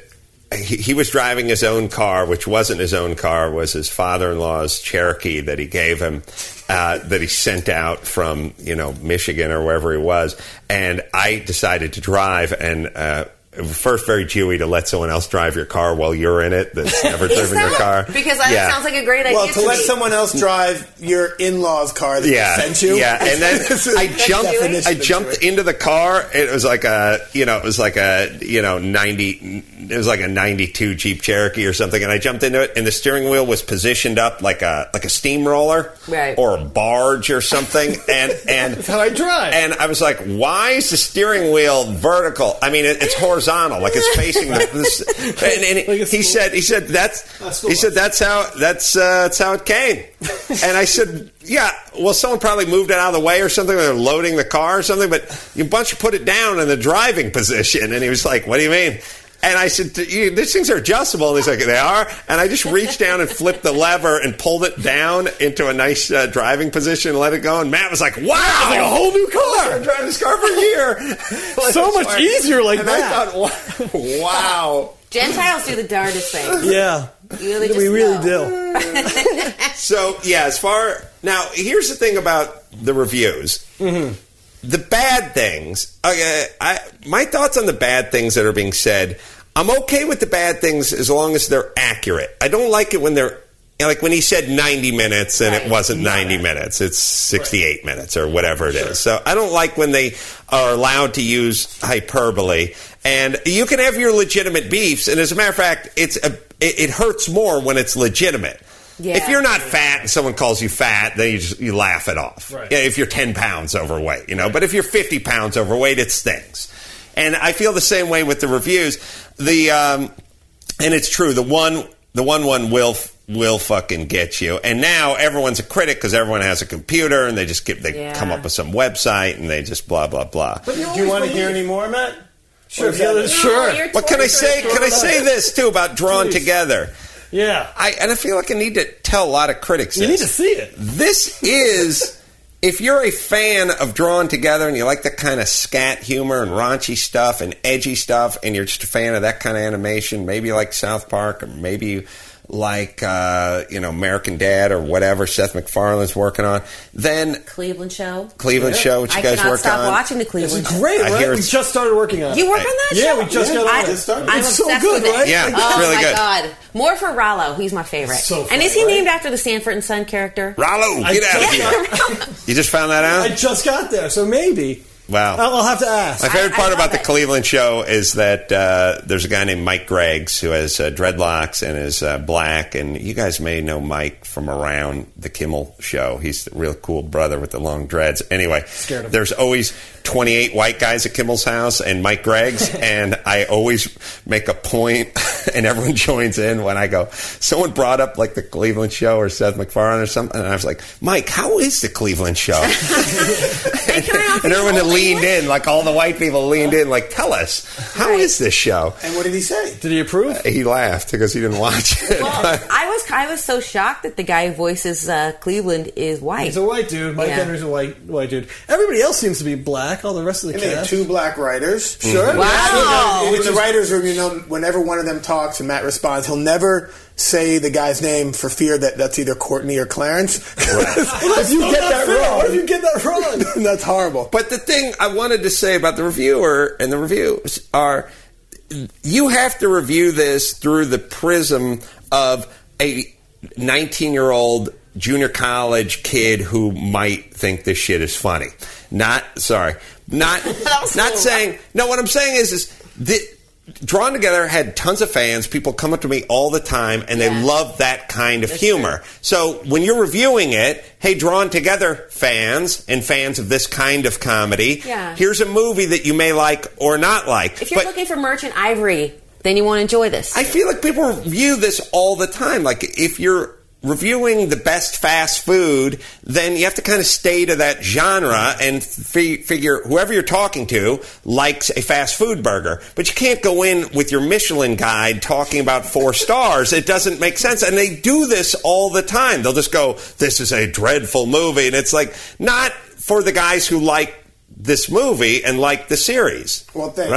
he, he was driving his own car, which wasn't his own car, was his father-in-law's Cherokee that he gave him, uh, that he sent out from, you know, Michigan or wherever he was. And I decided to drive, and uh, first very Jewy to let someone else drive your car while you're in it that's never driven your car. Because that Yeah. sounds like a great idea. Well, to, to let me. someone else drive your in-laws' car that Yeah, they sent you. yeah, and then I jumped. I jumped into the car. It was like a, you know, it was like a, you know, ninety. It was like a ninety-two Jeep Cherokee or something, and I jumped into it, and the steering wheel was positioned up like a like a steamroller, Right. or a barge or something, and and That's how I drive. and I was like, why is the steering wheel vertical? I mean, it, it's horizontal, like it's facing the. This, and and he said, he said that's he said that's how that's uh, that's how it came, and I said, yeah, well, someone probably moved it out of the way or something. Or they're loading the car or something, but you bunch put it down in the driving position, and he was like, what do you mean? And I said, these things are adjustable. And he's like, they are? And I just reached down and flipped the lever and pulled it down into a nice uh, driving position and let it go. And Matt was like, wow. It's like a whole new car. I've been driving this car for a year. Like, So much easier like and that. I thought, wow. Gentiles do the darndest thing. Yeah. You really just we really know. do. So, yeah, as far... Now, here's the thing about the reviews. Mm-hmm. The bad things, okay, I, my thoughts on the bad things that are being said, I'm okay with the bad things as long as they're accurate. I don't like it when they're, like when he said ninety minutes and it wasn't ninety minutes, it's sixty-eight minutes or whatever it is. So I don't like when they are allowed to use hyperbole. And you can have your legitimate beefs, and as a matter of fact, it's a, it, it hurts more when it's legitimate. Yeah. If you're not fat and someone calls you fat, then you just you laugh it off. Right. Yeah, if you're ten pounds overweight, you know. But if you're fifty pounds overweight, it stings. And I feel the same way with the reviews. The um, and it's true. The one the one one will will fucking get you. And now everyone's a critic because everyone has a computer and they just get they Yeah. come up with some website and they just blah blah blah. Do you want to hear any more, Matt? Sure, Or is that yeah, it? sure. you're What can I say? Can I say this too about Drawn Please. Together? Yeah. I and I feel like I need to tell a lot of critics You this. need to see it. This is, if you're a fan of Drawn Together and you like that kind of scat humor and raunchy stuff and edgy stuff, and you're just a fan of that kind of animation, maybe you like South Park, or maybe you like, uh, you know, American Dad or whatever Seth MacFarlane's working on, then Cleveland Show. Cleveland Yeah. Show, which you I guys cannot worked stop on. watching the Cleveland It's Show. great, I right? hear We it's- just started working on it. You work on that Yeah, show? we just got I, on it. I'm It's so obsessed good, with it. right? Yeah, Like, it's Oh really my good. god! More for Rollo. He's my favorite. So and is fun, he right? named after the Sanford and Son character? Rollo, I get out of just here. You just found that I out? just got there, so maybe. Wow. I'll, I'll have to ask. My favorite I- I part love about the it. Cleveland Show is that uh, there's a guy named Mike Greggs who has uh, dreadlocks and is uh, black, and you guys may know Mike from around the Kimmel Show. He's the real cool brother with the long dreads. Anyway, Scared of him. there's always twenty-eight white guys at Kimmel's house and Mike Greggs, and I always make a point, and everyone joins in when I go, someone brought up like the Cleveland Show or Seth MacFarlane or something, and I was like, Mike, how is the Cleveland Show? and, and everyone had leaned in, like all the white people leaned in, like, tell us, how is this show? And what did he say? Did he approve? He laughed because he didn't watch it. Well, I was I was so shocked that the guy who voices uh, Cleveland is white. He's a white dude. Mike Yeah. Henry's a white white dude. Everybody else seems to be black. All the rest of the And they had cast. two black writers. Sure. Wow. In the writers' room, you know, whenever one of them talks and Matt responds, he'll never say the guy's name for fear that that's either Courtney or Clarence. if you get that wrong, What if you get that wrong? that's horrible. But the thing I wanted to say about the reviewer and the reviews are, you have to review this through the prism of a nineteen-year-old junior college kid who might think this shit is funny. Not, sorry, not, not saying, no, what I'm saying is, is the, Drawn Together had tons of fans. People come up to me all the time, and they love that kind of humor. So when you're reviewing it, hey, Drawn Together fans and fans of this kind of comedy, Yeah. here's a movie that you may like or not like. If you're But looking for Merchant Ivory, then you won't enjoy this. I feel like people review this all the time. Like, if you're reviewing the best fast food, then you have to kind of stay to that genre and fi- figure whoever you're talking to likes a fast food burger. But you can't go in with your Michelin guide talking about four stars. It doesn't make sense. And they do this all the time. They'll just go, this is a dreadful movie. And it's like, not for the guys who like this movie and like the series. Well, thank right? you.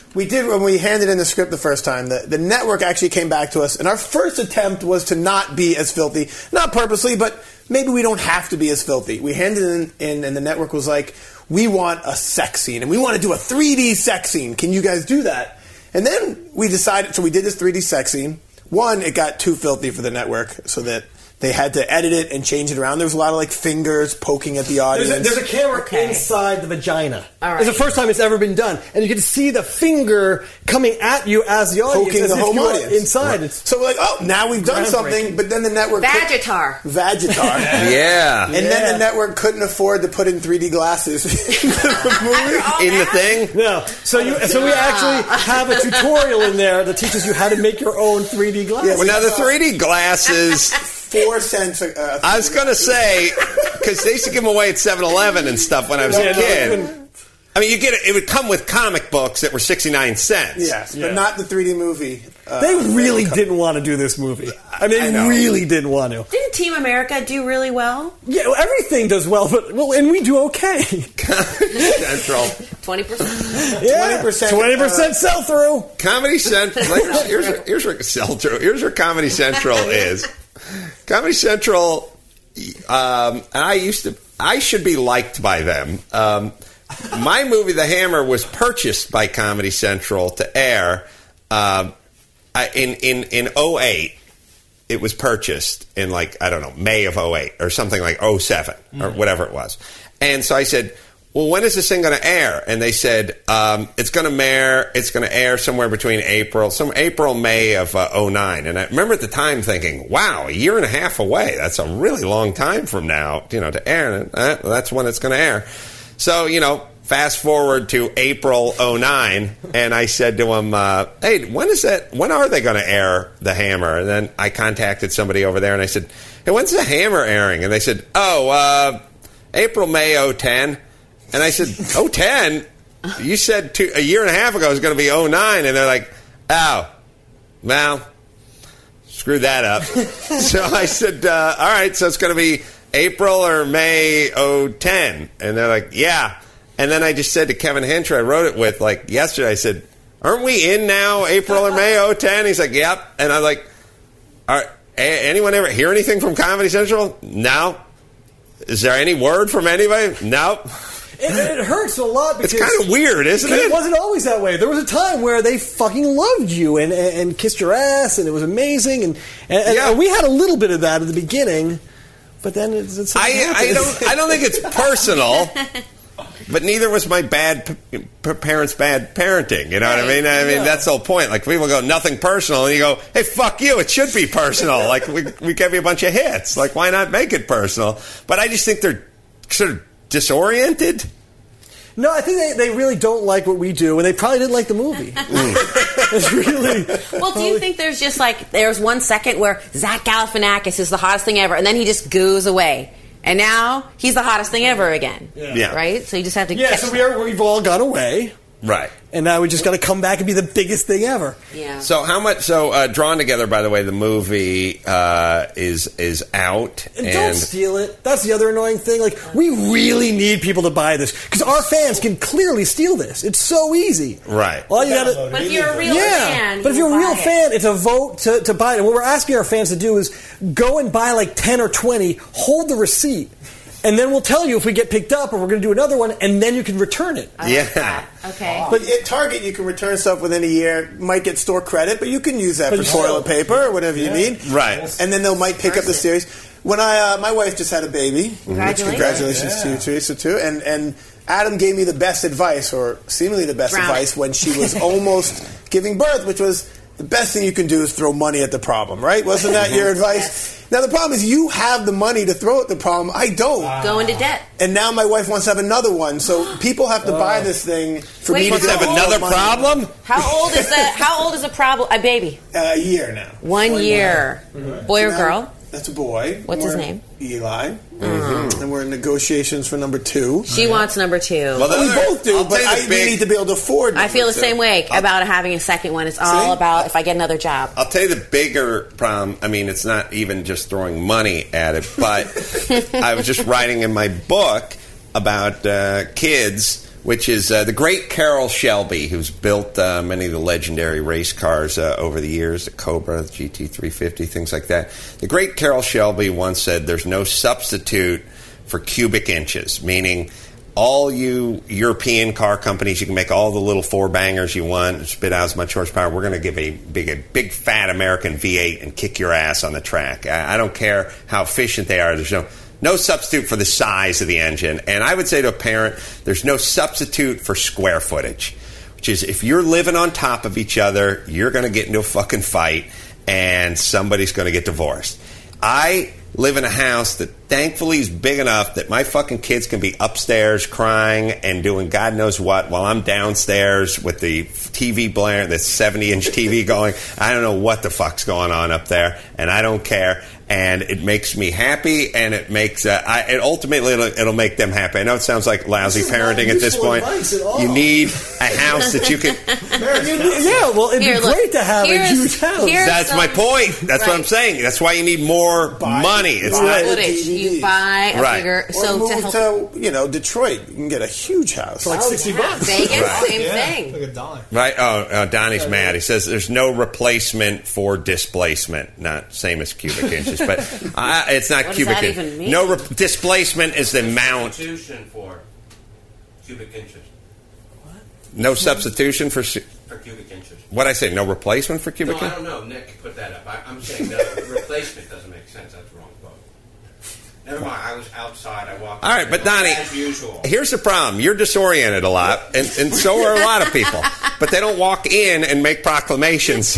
we did when we handed in the script the first time. The, the network actually came back to us, and our first attempt was to not be as filthy, not purposely, but maybe we don't have to be as filthy. We handed it in, in and the network was like, we want a sex scene, and we want to do a three D sex scene. Can you guys do that? And then we decided, so we did this three D sex scene. One, it got too filthy for the network, so that they had to edit it and change it around. There was a lot of like fingers poking at the audience. There's a, there's a camera okay. inside the vagina. All right. It's the first time it's ever been done, and you get to see the finger coming at you as the audience, poking as the if home you're audience. Inside. Right. So we're like, oh, now we've done something, but then the network Vagitar. Could, Vagitar. yeah. And yeah. then the network couldn't afford to put in three D glasses into the movie. In the thing? No. So you, so we actually have a tutorial in there that teaches you how to make your own three D glasses. Yeah, well, now the three D glasses. Four cents. Uh, I was going to say, because they used to give them away at seven eleven and stuff when I was yeah, a kid. No, I mean, you get it. It would come with comic books that were sixty-nine cents. Yes, yeah. But not the three D movie. Uh, they really they didn't want to do this movie. I mean, they I really didn't want to. Didn't Team America do really well? Yeah, well, everything does well, but well, and we do okay. Central. twenty percent. Yeah, twenty percent. Twenty percent sell through. Comedy Central. Like, here's here's, here's where sell through. Here's where Comedy Central is. Comedy Central. Um, and I used to. I should be liked by them. Um, my movie, The Hammer, was purchased by Comedy Central to air uh, in in in oh eight. It was purchased in like I don't know May of oh eight or something like oh seven mm-hmm. or whatever it was. And so I said, "Well, when is this thing going to air?" And they said, um, "It's going to air. It's going to air somewhere between April, some April May of uh, oh nine." And I remember at the time thinking, "Wow, a year and a half away. That's a really long time from now, you know, to air." And uh, that's when it's going to air. So you know. Fast forward to April oh nine, and I said to him, uh, hey, when is that? When are they going to air The Hammer? And then I contacted somebody over there, and I said, hey, when's The Hammer airing? And they said, oh, uh, April, May oh ten. And I said, oh ten? You said two, a year and a half ago it was going to be oh nine. And they're like, oh, well, screw that up. So I said, uh, all right, so it's going to be April or May oh ten. And they're like, yeah. And then I just said to Kevin Hincher, I wrote it with, like, yesterday, I said, aren't we in now, April or May oh ten? He's like, yep. And I'm like, Are, anyone ever hear anything from Comedy Central? No. Is there any word from anybody? No. It, it hurts a lot because... It's kind of weird, isn't it? It wasn't always that way. There was a time where they fucking loved you and, and, and kissed your ass, and it was amazing. And, and, yeah. and we had a little bit of that at the beginning, but then it's... it's I, I, don't, I don't think it's personal... But neither was my bad p- p- parents' bad parenting. You know what I mean? I mean, yeah. That's the whole point. Like, people go, nothing personal. And you go, hey, fuck you. It should be personal. Like, we, we gave you a bunch of hits. Like, why not make it personal? But I just think they're sort of disoriented. No, I think they, they really don't like what we do, and they probably didn't like the movie. Mm. It's really... Well, do you think there's just, like, there's one second where Zach Galifianakis is the hottest thing ever, and then he just goes away? And now he's the hottest thing ever again. Yeah. yeah. Right? So you just have to Yeah, catch so we are, we've all gone away. Right. And now we just got to come back and be the biggest thing ever. Yeah. So how much? So uh, Drawn Together, by the way, the movie uh, is is out. And, and don't steal it. That's the other annoying thing. Like, we really need people to buy this because our fans can clearly steal this. It's so easy. Right. All you gotta, but if you're a real yeah, fan, but if you're a real it. fan, it's a vote to, to buy it. And what we're asking our fans to do is go and buy like ten or twenty, hold the receipt. And then we'll tell you if we get picked up or we're going to do another one, and then you can return it. Yeah. Okay. But at Target, you can return stuff within a year. Might get store credit, but you can use that but for toilet paper or whatever yeah. you need. Right. And then they might pick up the series. When I, uh, my wife just had a baby. Congratulations. Congratulations yeah. to you, Teresa, too. And, and Adam gave me the best advice, or seemingly the best Brown. advice, when she was almost giving birth, which was the best thing you can do is throw money at the problem, right? Wasn't that your advice? Yes. Now, the problem is you have the money to throw at the problem. I don't. Uh, Go into debt. And now my wife wants to have another one, so people have to uh, buy this thing for Wait, me to have another money. problem? How old is that? How old is a problem? A baby? Uh, a year now. One, One year. year. Boy or now, girl? That's a boy. What's we're his name? Eli. Mm-hmm. And we're in negotiations for number two. She yeah. wants number two. Well, we both do, I'll but I, big, we need to be able to afford I feel the two. same way I'll, about having a second one. It's all see? about if I get another job. I'll tell you the bigger problem. I mean, it's not even just throwing money at it, but I was just writing in my book about uh, kids which is uh, the great Carroll Shelby, who's built uh, many of the legendary race cars uh, over the years, the Cobra, the G T three fifty, things like that. The great Carroll Shelby once said there's no substitute for cubic inches, meaning all you European car companies, you can make all the little four-bangers you want, spit out as much horsepower. We're going to give a big, a big, fat American V eight and kick your ass on the track. I, I don't care how efficient they are. There's no... No substitute for the size of the engine. And I would say to a parent, there's no substitute for square footage. Which is, if you're living on top of each other, you're going to get into a fucking fight, and somebody's going to get divorced. I live in a house that thankfully is big enough that my fucking kids can be upstairs crying and doing God knows what while I'm downstairs with the T V blaring, the seventy-inch T V going. I don't know what the fuck's going on up there, and I don't care. And it makes me happy, and it makes uh, I, it ultimately it'll, it'll make them happy. I know it sounds like lousy parenting at this point. You need a house that you can. Yeah, well, it'd Here, be look, great to have a here's- huge house. here's That's my some- point. That's what I'm Right. saying. That's why you need more money. It's Square not. footage. You buy a Right. bigger. Or So move to help. to, you know, Detroit. You can get a huge house. For like sixty bucks. Vegas, Right. same Yeah, thing. like a dollar. Right? Oh, uh, Donnie's mad. He says there's no replacement for displacement. Not same as cubic inches, but uh, it's not What does cubic that inches. even mean? No re- displacement is the amount. Substitution for cubic inches. No substitution for su- For cubic inches. what I say. No replacement for cubic No, I inches. don't know. Nick put that up. I, I'm saying no. Replacement doesn't make sense. That's the wrong quote. Never mind. I was outside. I walked. All right, but Donnie, as usual. here's the problem. You're disoriented a lot, and, and so are a lot of people. But they don't walk in and make proclamations.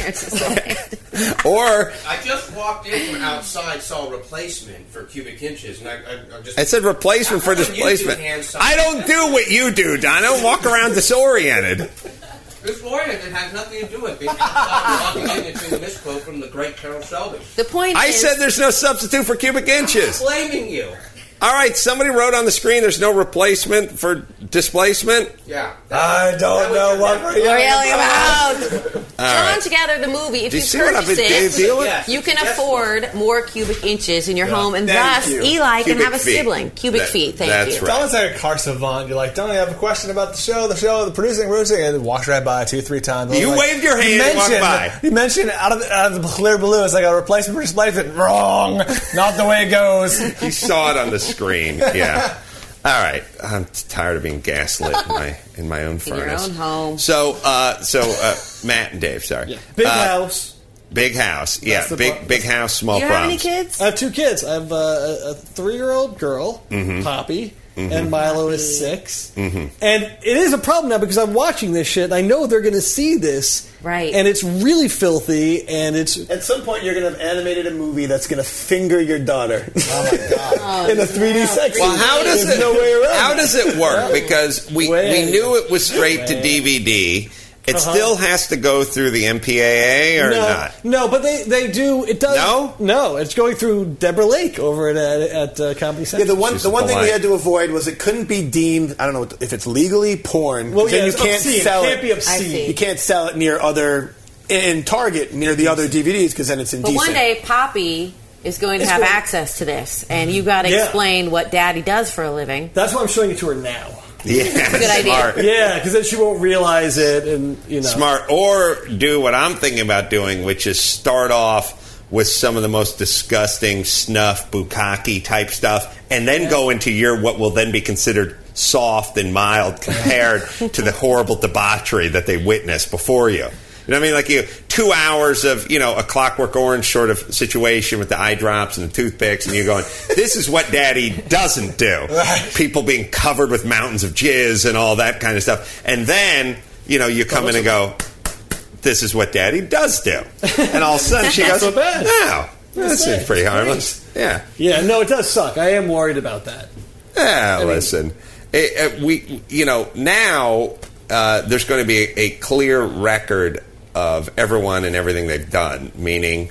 Or I just walked in from outside, saw replacement for cubic inches, and I, I, I just. I said replacement for How come you two displacement. hand sign- I don't do what you do, Don. I don't walk around disoriented. This lawyer that has nothing to do with being outside walking in and seeing a misquote from the great Carol Shelby. The point I is, said there's no substitute for cubic inches. I'm blaming you. All right, somebody wrote on the screen there's no replacement for displacement. Yeah. I don't know what we're we're yelling about. about. All Drawn right. together the movie. If Do you you see what I've purchase been it, dealing with? Yes. you can Yes, afford more cubic inches in your home, and Thank thus you. Eli Cubic can have a feet. sibling. Cubic That- feet. Thank that's you. right. Don's like a car savant. You're like, Don, I have a question about the show, the show, the producing, producing, and walks right by two, three times. You Like, waved your hand you and walked mentioned- by. You mentioned out of, the, out of the clear blue, it's like a replacement for displacement. Wrong. Not the way it goes. You saw it on the screen. Yeah. All right. I'm tired of being gaslit in my in my own In your furnace. own home. So, uh, so uh, Matt and Dave, sorry. Big Uh, house. Big house. Yeah. the Big pro- big house. Small You have any problems. kids? I have two kids. I have uh, a, a three-year-old girl, Mhm. Poppy, Mhm. and Milo is six. Mhm. And it is a problem now because I'm watching this shit. And I know they're going to see this, Right. and it's really filthy. And it's At some point, you're going to have animated a movie that's going to finger your daughter. Oh my god! Oh, In a three D no. sex Well, scene. how does There's it? no way around How it. does it work? Because we Way. we knew it was straight to D V D. It Uh-huh. still has to go through the M P A A or no, not? no, but they, they do. It does. No? no. It's going through Deborah Lake over at at uh, Comedy Yeah, Central. the one She's the one thing we polite. had to avoid was it couldn't be deemed. I don't know if it's legally porn. Well, then yeah, you it's can't obscene. sell It can't it. be obscene. I see. You can't sell it near other in Target near the other D V Ds because then it's But indecent. one day, Poppy is going to It's have going- access to this, and you got to Yeah. explain what Daddy does for a living. That's why I'm showing it to her now. Yeah, Good idea. smart. Yeah, because then she won't realize it, and you know, Smart. Or do what I'm thinking about doing, which is start off with some of the most disgusting snuff, bukkake type stuff, and then go into your what will then be considered soft and mild compared to the horrible debauchery that they witnessed before you. You know what I mean? Like you, two hours of, you know, a Clockwork Orange sort of situation with the eye drops and the toothpicks, and you're going, this is what Daddy doesn't do. People being covered with mountains of jizz and all that kind of stuff. And then, you know, you come in and go, this is what Daddy does do. And all of a sudden she Not goes, so bad. no, this Just seems pretty it's harmless. Yeah. yeah, no, it does suck. I am worried about that. Yeah, mean- listen. It, it, we, you know, now uh, there's going to be a, a clear record of everyone and everything they've done. Meaning,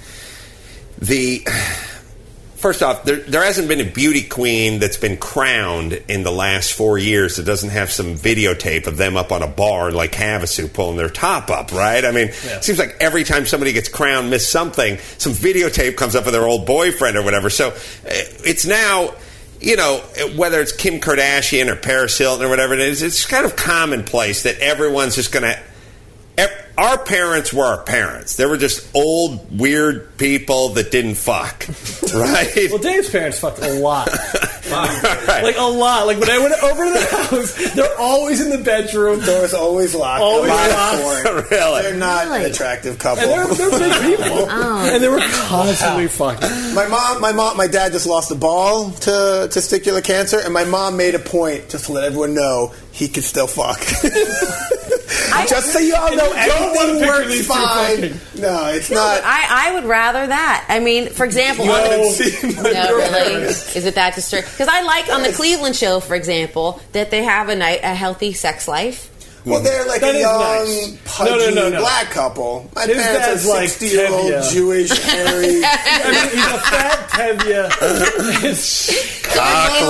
the first off, there, there hasn't been a beauty queen that's been crowned in the last four years that doesn't have some videotape of them up on a bar like Havasu pulling their top up, right? I mean, Yeah. it seems like every time somebody gets crowned, miss something, some videotape comes up of their old boyfriend or whatever. So uh, it's now. you know, whether it's Kim Kardashian or Paris Hilton or whatever it is, it's kind of commonplace that everyone's just going to. Our parents were our parents. They were just old, weird people that didn't fuck, right? Well, Dave's parents fucked a lot. Right. Like, a lot. Like, when I went over to the house, they're always in the bedroom. Doors always locked. Always locked. Really? They're not Really? an attractive couple. And they're, they're big people. Oh. And they were constantly fucking. My mom, my mom, my dad just lost a ball to testicular cancer, and my mom made a point just to let everyone know he could still fuck. Just so you all know, everything works fine. No, it's No, not. but I, I would rather that. I mean, for example, You on haven't the, seen no, my really, parents. is it that disturbing? Because I like on the Cleveland show, for example, that they have a night a healthy sex life. Well, they're like That a is young, nice. pudgy No, no, no, no. black couple. My His parents dad's are like sixty-year-old Tevye. Jewish, hairy. I mean, he's a fat Tevye. It's- Cock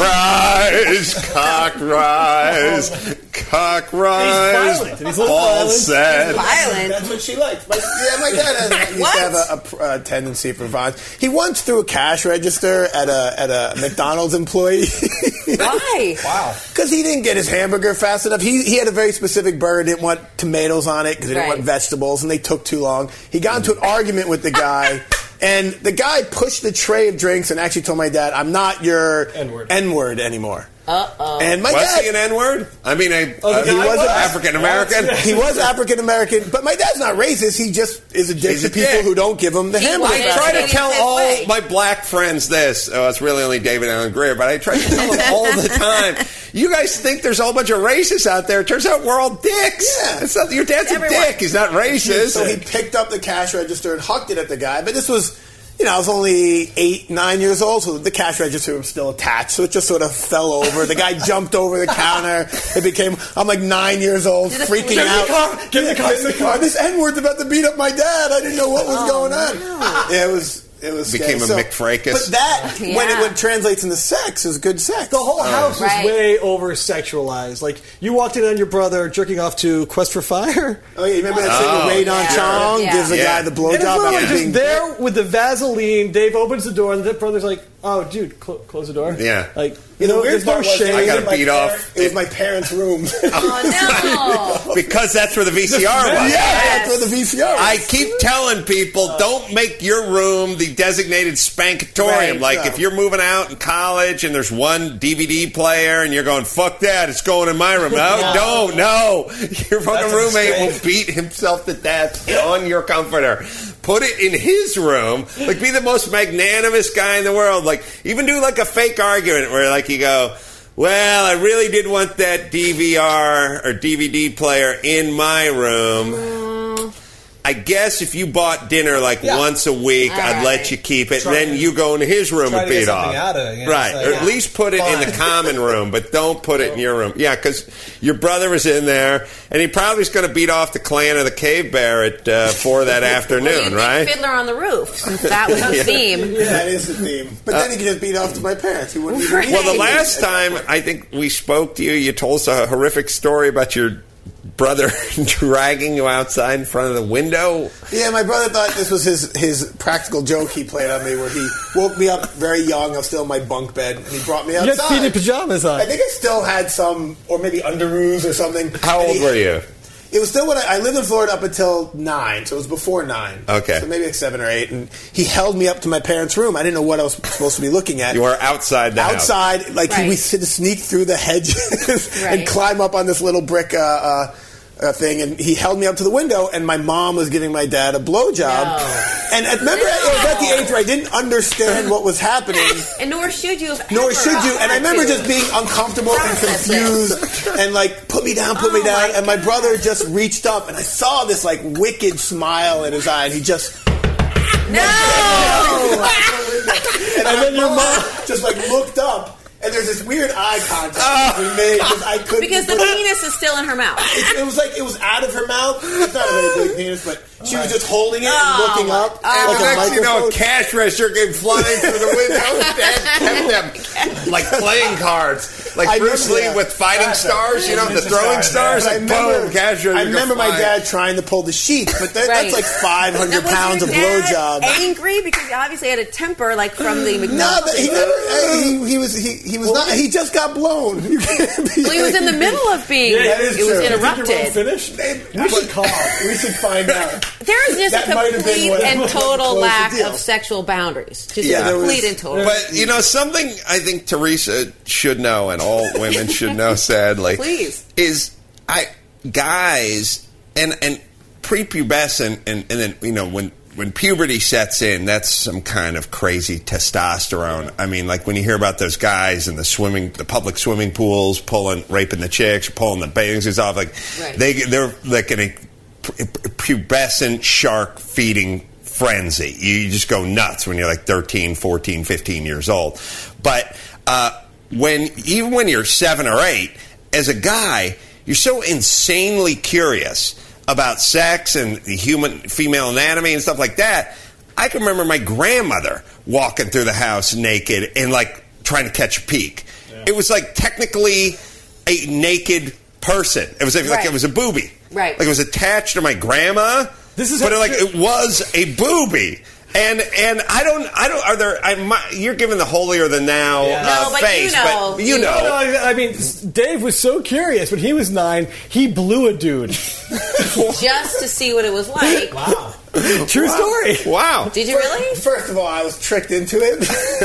rise, cock rise, cock rise. violent, and he's a little All violent. said. Violent. That's what she likes. My, yeah, my dad has, used to have a, a, a tendency for violence. He once threw a cash register at a at a McDonald's employee. Why? Wow. Because he didn't get his hamburger fast enough. He he had a very specific burger, didn't want tomatoes on it because he didn't Right. want vegetables, and they took too long. He got into an argument with the guy. And the guy pushed the tray of drinks and actually told my dad, "I'm not your N-word, N-word anymore." Uh-oh. And my was dad, he an N-word? I mean, a, Oh, uh, he was a- African American. He was African American, but my dad's not racist. He just is a dick He's to a people dick. who don't give him the hamburger. I try to It's tell his all way. my black friends this. Oh, it's really only David Allen Greer, but I try to tell them all the time. You guys think there's a whole bunch of racists out there. It turns out we're all dicks. Yeah. It's not, your dad's Everyone. a dick. He's not racist. So he picked up the cash register and hucked it at the guy. But this was, you know, I was only eight, nine years old, so the cash register was still attached. So it just sort of fell over. The guy jumped over the counter. It became, I'm like nine years old, freaking Get in the out. car. Get in the car. Get in the car. This N-word's about to beat up my dad. I didn't know what was Oh, going on. no. Yeah, it was. It was Became scary. a McFracas. But that, when it Yeah. when it translates into sex, is good sex. The whole house was Right. way over sexualized. Like, you walked in on your brother jerking off to Quest for Fire. Oh, yeah, you remember that Oh, scene with Rae Dawn yeah. Chong Yeah. gives the Yeah. guy the And it's blowjob literally after just being there with the Vaseline. Dave opens the door, and the brother's like, "Oh, dude, cl- close the door." Yeah. Like, You you know, know, the weird there's no part was shame. I gotta it was my beat parent- off. It was my parents' room. Oh, no. because that's where the V C R was. Yeah, Yes. that's where the V C R was. I keep telling people, don't make your room the designated spankatorium. Right, like, so. if you're moving out in college and there's one D V D player and you're going, fuck that, it's going in my room. No, No. don't, no. Your fucking That's a roommate will mistake. beat himself to death on your comforter. Put it in his room. Like, be the most magnanimous guy in the world. Like, even do, like, a fake argument where, like, you go, well, I really did want that D V R or D V D player in my room. I guess if you bought dinner like Yeah. once a week, All I'd right. let you keep it. Try Then to- you go into his room try and to get beat something off. out of it, yeah, Right. it's Or like- at least put it in the Fine. common room, but don't put it in your room. Yeah, because your brother was in there, and he probably is going to beat off the Clan of the Cave Bear at uh, four that afternoon, right? Fiddler on the Roof, since that was the Yeah. theme. Yeah, that is the theme. But then he could just beat off to my parents. He wouldn't even Right. Well, the last time I think we spoke to you, you told us a horrific story about your brother dragging you outside in front of the window. Yeah, my brother thought this was his, his practical joke he played on me where he woke me up very young. I was still in my bunk bed, and he brought me You outside. had faded pajamas on. I think I still had some, or maybe underoos or something. How And old he- were you? It was still when I, I lived in Florida up until nine, so it was before nine. Okay. So maybe like seven or eight. And he held me up to my parents' room. I didn't know what I was supposed to be looking at. You were outside the house. Outside, like Right. we sit sneak through the hedges and Right. climb up on this little brick uh, uh, uh, thing. And he held me up to the window, and my mom was giving my dad a blowjob. No. And I remember, it was at the age where I didn't understand what was happening. And nor should you have Nor ever should you. And I remember had to. just being uncomfortable and Process it. confused and like, put me down, put me Oh, down. my And my brother just reached up and I saw this like wicked smile in his eye and he just. No! and, and then your mom just like looked up and there's this weird eye contact we made because I couldn't. Because the penis is still in her mouth. It, it was like it was out of her mouth. It's not a very big penis, but she was just holding it and Oh, looking up oh. like The a next you know, a microphone. cash register came flying through the window. Dad kept them like playing cards. like I Bruce remember Lee that. with fighting That's stars, you know, the Ninja throwing stars. But I Like, remember, boom, casual. I you go remember my flying. dad trying to pull the sheets, but that, Right. that's like five hundred Now, was pounds of your dad blowjob. angry because he obviously had a temper like from the No, McDonald's. but he never. He, he was. He, he was not. He just got blown. You can't be Well, he was in the middle of being. Yeah, that is it was true. interrupted. Finished? We should call. We should find out. There is just That a might have been complete what- and what total closed the lack deal. of sexual boundaries. Just Yeah, a there complete was- and total. But you know something I think Teresa should know, and all women should know. Sadly, Please. is I guys and and prepubescent and and then you know when. When puberty sets in, that's some kind of crazy testosterone. I mean, like when you hear about those guys in the swimming, the public swimming pools, pulling, raping the chicks, pulling the bathing suits off, like Right. they they're like in a pubescent shark feeding frenzy. You just go nuts when you're like thirteen, fourteen, fifteen years old. But uh, when even when you're seven or eight, as a guy, you're so insanely curious about sex and the human female anatomy and stuff like that. I can remember my grandmother walking through the house naked and like trying to catch a peek. It was like technically a naked person. It was like, like Right. it was a boobie. Right. Like it was attached to my grandma. This is but how- it, like it was a boobie. And and I don't I don't are there I my, you're giving the holier than thou Yeah. uh, No, but you face, know. but you You know. No, I, I mean, Dave was so curious. When he was nine, he blew a dude. Just to see what it was like. Wow. True story. Wow. Did you really? First of all, I was tricked into it.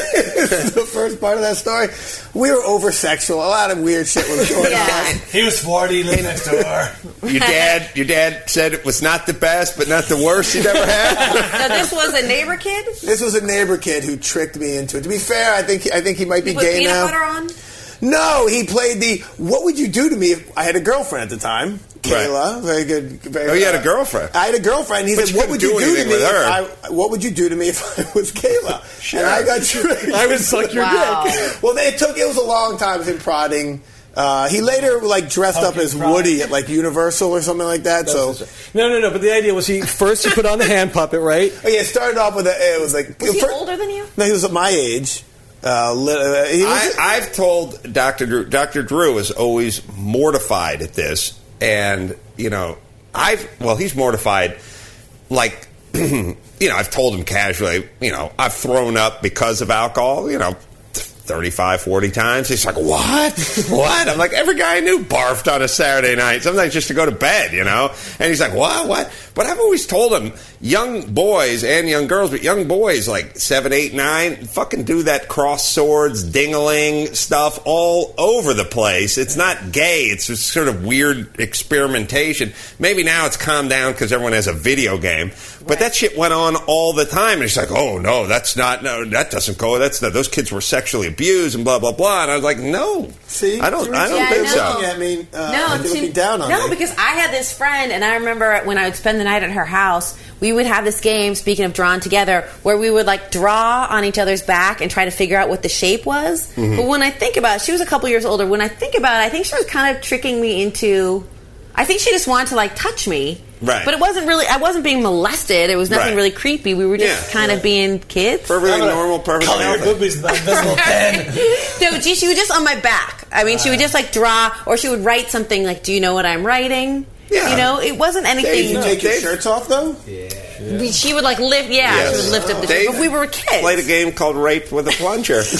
The first part of that story, we were over sexual. A lot of weird shit was going Yeah. on. He was forty, lived next door. Your dad your dad said it was not the best, but not the worst you'd ever had. Now, this was a neighbor kid? This was a neighbor kid who tricked me into it. To be fair, I think I think he might be You put gay peanut now. butter on? No, he played the. What would you do to me if I had a girlfriend at the time? Kayla, very good. Very, Oh, you had a uh, girlfriend? I had a girlfriend. He But said, you "What couldn't would you do do to anything me? with If her." I, what would you do to me if I was Kayla?" Sure. And I got tricked. I would suck your Wow. dick. Well, it took. It was a long time of him prodding. Uh, he later like dressed up Pumpkin as prod. Woody at like Universal or something like that. So, No, no, no. But the idea was he first he put on the hand puppet, right? oh, yeah, it started off with a, it was like Was he fir- older than you? No, he was at my age. Uh, li- uh, he was, I, I've told Doctor Drew. Doctor Drew is always mortified at this, and you know, I've well, he's mortified. Like, you know, I've told him casually. You know, I've thrown up because of alcohol. You know. thirty-five, forty times. He's like, what? What? I'm like, every guy I knew barfed on a Saturday night, sometimes just to go to bed, you know? And he's like, what? What? But I've always told him, young boys and young girls, but young boys like seven, eight, nine, fucking do that cross swords, dingling stuff all over the place. It's not gay. It's just sort of weird experimentation. Maybe now it's calmed down because everyone has a video game. But that shit went on all the time. And he's like, oh, no, that's not, no, that doesn't go. That's not, those kids were sexually abused and blah, blah, blah. And I was like, no. See? I don't, I don't Yeah, think I so. know. looking at me. Uh, No, you're to- looking down on no, me. because I had this friend, and I remember when I would spend the night at her house, we would have this game, speaking of drawn together, where we would like draw on each other's back and try to figure out what the shape was. Mhm. But when I think about it, she was a couple years older. When I think about it, I think she was kind of tricking me into, I think she just wanted to like touch me. Right. But it wasn't really, I wasn't being molested. It was nothing Right. really creepy. We were just Yeah. kind of being kids. Perfectly normal, perfectly Color your healthy. boobies with that invisible pen. No, she, she was just on my back. I mean, she would just like draw, or she would write something like, "Do you know what I'm writing?" Yeah. You know, it wasn't Did anything. you take your Dave- shirts off though? We- She would like lift, yeah, Yes. she would lift up the Dave shirt. But we were kids. Played a game called Rape with a Plunger. And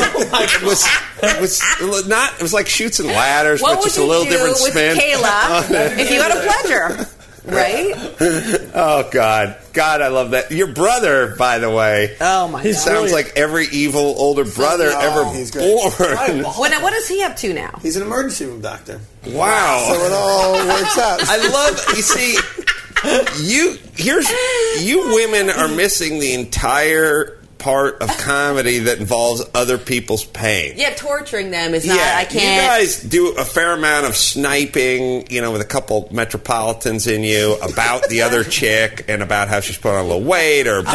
it was it was not. It was like Chutes and Ladders, What but would just you a little do different with spin. Kayla if you got a pleasure? Right? Oh God, God, I love that. Your brother, by the way. Oh my He god! sounds like every evil older brother Oh, ever he's great. born. What, now, what is he up to now? He's an emergency room doctor. Wow. So it all works out. I love. You see, you here's you women are missing the entire part of comedy that involves other people's pain. Yeah, torturing them is not. Yeah, I can't. you guys do a fair amount of sniping, you know, with a couple Metropolitans in you about the other chick and about how she's put on a little weight or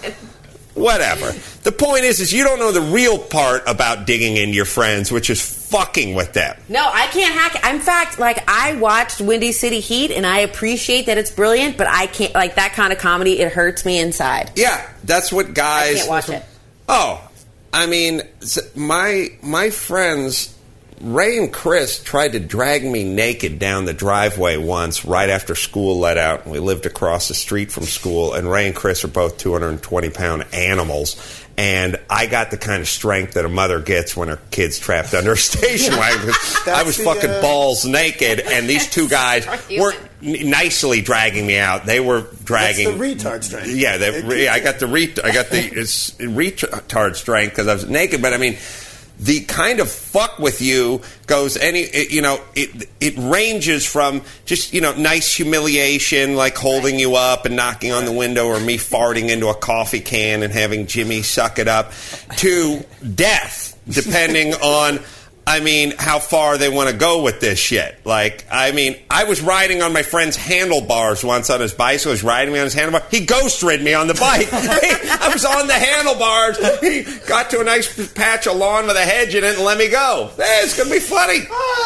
whatever. The point is, is you don't know the real part about digging into your friends, which is fucking with them. No, I can't hack it. In fact, like I watched Windy City Heat, and I appreciate that it's brilliant, but I can't like that kind of comedy. It hurts me inside. Yeah, that's what guys. I can't watch it. Oh, I mean, s- my my friends Ray and Chris tried to drag me naked down the driveway once right after school let out. We lived across the street from school, and Ray and Chris are both two hundred twenty pound animals. And I got the kind of strength that a mother gets when her kid's trapped under a station wagon. I was the, fucking uh, balls naked, and these two guys weren't n- nicely dragging me out. They were dragging. That's the retard strength. Yeah, they, I got the re- I got the it's, retard strength because I was naked. But I mean, the kind of fuck with you goes any, it, you know, it it ranges from just, you know, nice humiliation, like holding you up and knocking on the window, or me farting into a coffee can and having Jimmy suck it up, to death, depending on, I mean, how far they want to go with this shit. Like, I mean, I was riding on my friend's handlebars once on his bicycle. He was riding me on his handlebars. He ghost rid me on the bike. I was on the handlebars. He got to a nice patch of lawn with a hedge in it and let me go. Hey, it's going to be funny.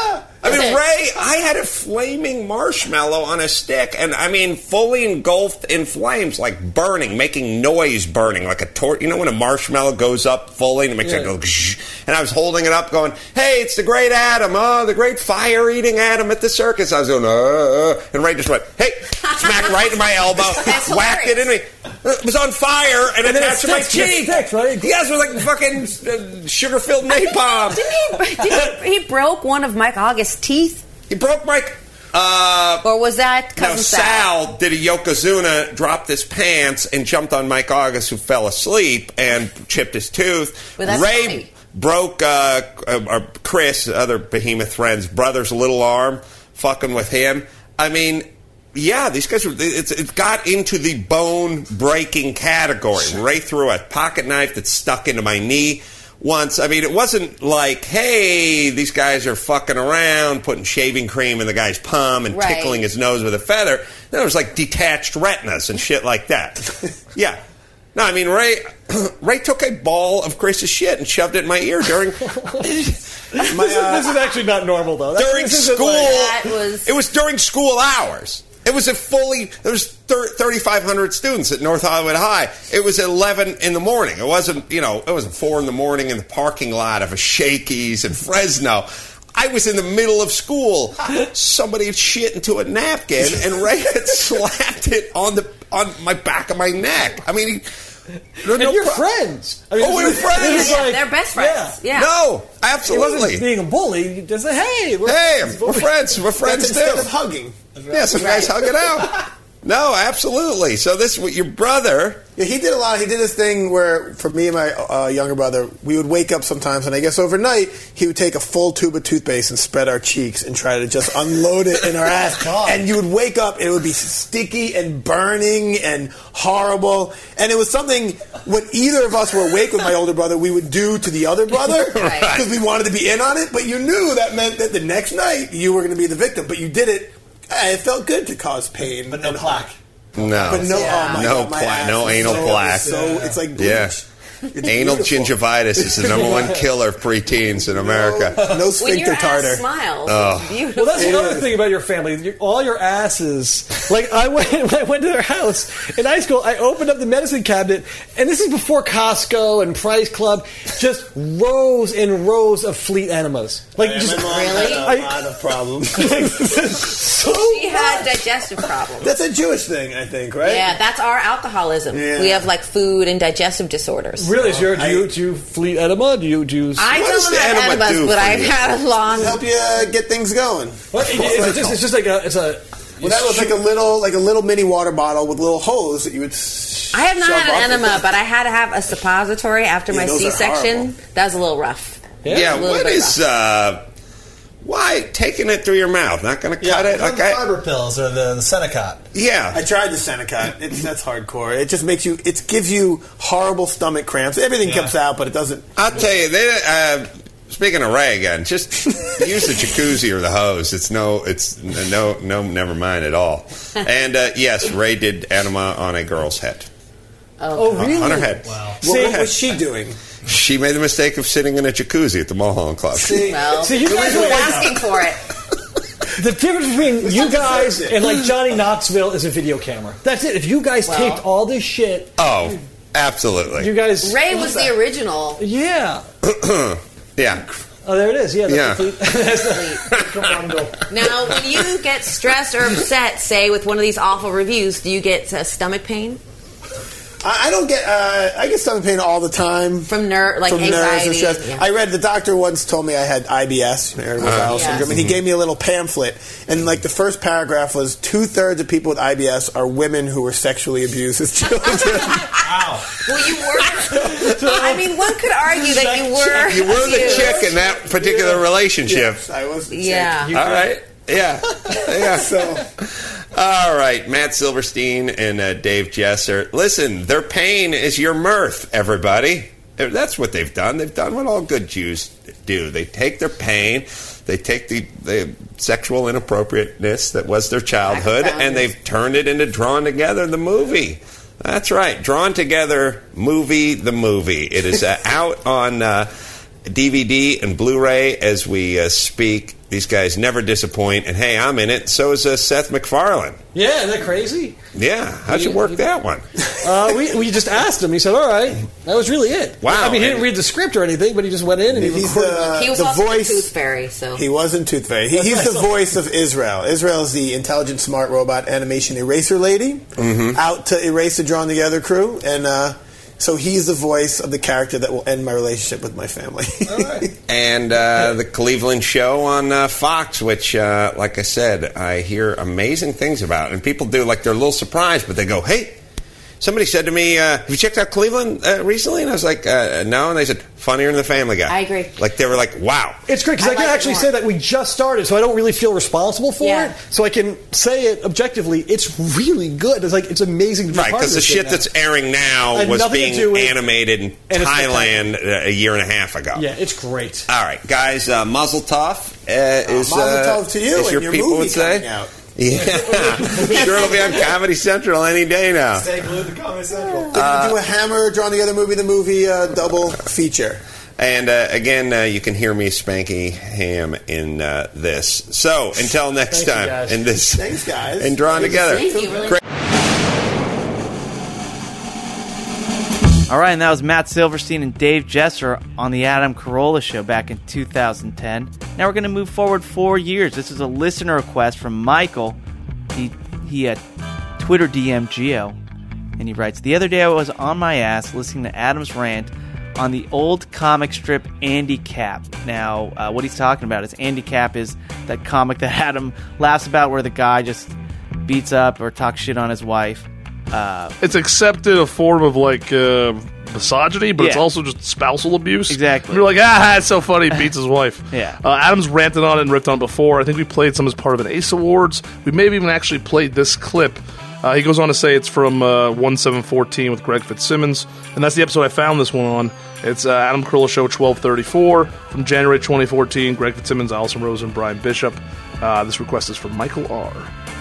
I mean, Ray, I had a flaming marshmallow on a stick, and I mean, fully engulfed in flames, like burning, making noise burning, like a torch. You know when a marshmallow goes up fully and it makes Yeah. it go, and I was holding it up going, hey, it's the great Adam, oh, the great fire-eating Adam at the circus. I was going, uh, and Ray just went, hey, smacked right in my elbow, That's whacked it in me. It was on fire and, And then it attached to my sticks, it cheek. sticks, right? Yes, it was like fucking uh, sugar-filled napalm. Didn't he, didn't he, he broke one of Mike August's teeth? He broke Mike. Uh, or was that cousin no, Sal? Sal did a Yokozuna, dropped his pants, and jumped on Mike August, who fell asleep and chipped his tooth. Well, that's Ray funny. broke uh, uh, Chris, other behemoth friend's brother's little arm, fucking with him. I mean, yeah, these guys were. It's, it got into the bone-breaking category. Ray threw a pocket knife that stuck into my knee once. I mean, it wasn't like, hey, these guys are fucking around, putting shaving cream in the guy's palm and Right. tickling his nose with a feather. No, it was like detached retinas and shit like that. Yeah. No, I mean, Ray Ray took a ball of Chris's shit and shoved it in my ear during... My, uh, this is actually not normal, though. That's, during this isn't school... like- That was- It was during school hours. It was a fully... There was thirty-five hundred students at North Hollywood High. It was eleven in the morning. It wasn't, you know, it wasn't four in the morning in the parking lot of a Shakey's in Fresno. I was in the middle of school. Somebody had shit into a napkin, and Ray had slapped it on the on my back of my neck. I mean, he, no, And no you're pro- friends. I mean, Oh, we were this is- friends. this is Yeah, like- they're best friends. Yeah. No, He absolutely. wasn't being a bully. You just say, hey, we're Hey, friends. we're friends. We're friends That's instead too. of hugging. Yeah, some guys hug it out. No, absolutely. So this, your brother. Yeah, he did a lot. He did this thing where, for me and my uh, younger brother, we would wake up sometimes, and I guess overnight, he would take a full tube of toothpaste and spread our cheeks and try to just unload it in our ass. And you would wake up, and it would be sticky and burning and horrible. And it was something, when either of us were awake with my older brother, we would do to the other brother because we wanted to be in on it. But you knew that meant that the next night you were going to be the victim. But you did it. eh, It felt good to cause pain. But no plaque. No, But no, oh my no God, my plaque, ass no is anal so, plaque. So it's like bleach. Yeah. It's Anal beautiful. gingivitis is the number one killer of preteens in America. No When sphincter your ass tartar. smiles, Oh. it's beautiful. Well, that's another thing about your family. Your, all your asses. Like, I went, when I went to their house in high school, I opened up the medicine cabinet, and this is before Costco and Price Club, just rows and rows of Fleet enemas. Like, Yeah, just my mom Really? had a lot of problems. so She had digestive problems. That's a Jewish thing, I think, right? Yeah, that's our alcoholism. Yeah. We have like food and digestive disorders. Really, is your, do, you, do you Fleet enema? Do you do you? I What does don't the have enema enemas, do but for I've you? had a long. Help you uh, get things going. What? It- it's, just, it's just like a. It's a. Well, that was like a little, like a little mini water bottle with a little hose that you would. Sh- I have not shove had up an with enema, it. but I had to have a suppository after Yeah, my those are C-section. horrible. That was a little rough. Yeah, A little what bit is uh, why taking it through your mouth? Not going to cut it. Like I, fiber pills or the, the Senecot. yeah, I tried the Senecot. It's that's hardcore. It just makes you. It gives you horrible stomach cramps. Everything comes out, but it doesn't. I'll tell you. They, uh, speaking of Ray again, just use the jacuzzi or the hose. It's no, it's no, no, never mind at all. And uh, yes, Ray did enema on a girl's head. Oh, Oh, really? On her head. Wow. What, See, what was she doing? She made the mistake of sitting in a jacuzzi at the Mulholland Club. See, well, See, you guys who are was like- asking for it? The difference between you guys it. and like Johnny Knoxville is a video camera. That's it. If you guys Well- taped all this shit, Oh, absolutely. you guys. Ray was the original. Yeah. Yeah. Oh, there it is. Yeah, that's Yeah. the fleet. That's the Commando. Now, when you get stressed or upset, say with one of these awful reviews, do you get uh, stomach pain? I I don't get. Uh, I get stomach pain all the time from ner- like from nerves and anxiety, stress. yeah. I read the doctor once told me I had I B S, irritable Uh, bowel yes. syndrome, and he gave me a little pamphlet. And like the first paragraph was two thirds of people with I B S are women who were sexually abused as children. Well, you were. I mean, one could argue that you were. You were the abused. chick in that particular relationship. Yes, I was. The Yeah. chick. All right. Yeah. Yeah. So. All right, Matt Silverstein and uh, Dave Jesser. Listen, their pain is your mirth, everybody. That's what they've done. They've done what all good Jews do. They take their pain, they take the, the sexual inappropriateness that was their childhood, and they've turned it into Drawn Together, the movie. That's right, Drawn Together, movie, the movie. It is uh, out on uh, D V D and Blu-ray as we uh, speak. These guys never disappoint, and hey, I'm in it. So is uh, Seth MacFarlane. Yeah, isn't that crazy? Yeah, how'd you work that one? Uh, we, we just asked him. He said, all right. That was really it. Wow. I mean, he didn't read the script or anything, but he just went in and he He's recorded. the, He was the also voice. a Tooth Fairy, so. He wasn't Tooth Fairy. He, he's the voice of Israel. Israel is the intelligent, smart robot animation eraser lady Mm-hmm. out to erase the Drawn Together crew. And uh, so he's the voice of the character that will end my relationship with my family. And uh, the Cleveland Show on uh, Fox, which, uh, like I said, I hear amazing things about. And people do, like, they're a little surprised, but they go, hey, somebody said to me, uh, have you checked out Cleveland uh, recently? And I was like, uh, no. And they said, funnier than the Family Guy. I agree. Like, they were like, wow. It's great because I, I can like it actually more. say that we just started, so I don't really feel responsible for Yeah. it. So I can say it objectively. It's really good. It's like it's amazing to be Right, part of because the this shit thing that's airing now Had was nothing to being do with- animated in and it's Thailand uh, a year and a half ago. now. Yeah, it's great. All right, guys, uh, Mazel Tov uh, is, Mazel uh, Tov to you is and your, your people movie would say. coming out. Yeah, sure it'll be on Comedy Central any day now. Stay glued to Comedy Central. They're going to do a Hammer, Drawn Together movie, the movie uh, double feature. And uh, again, uh, you can hear me spanky ham in uh, this. So until next Thank you, time, guys. in this, Thanks, guys. and Drawn Together. Thank you. Really. Great. All right, and that was Matt Silverstein and Dave Jesser on the Adam Carolla Show back in two thousand ten. Now we're going to move forward four years. This is a listener request from Michael. He he had Twitter D M Geo, and he writes, the other day I was on my ass listening to Adam's rant on the old comic strip Andy Cap. Now, uh, what he's talking about is Andy Cap is that comic that Adam laughs about where the guy just beats up or talks shit on his wife. Uh, It's accepted a form of like uh, misogyny, but it's Yeah. also just spousal abuse. Exactly. You're like, ah, it's so funny. He beats his wife. Yeah. Uh, Adam's ranted on it and ripped on it before. I think we played some as part of an Ace Awards. We may have even actually played this clip. Uh, he goes on to say it's from uh, one seven fourteen with Greg Fitzsimmons, and that's the episode I found this one on. It's uh, Adam Carolla Show twelve thirty-four from January twenty fourteen. Greg Fitzsimmons, Allison Rose, and Brian Bishop. Uh, this request is from Michael R.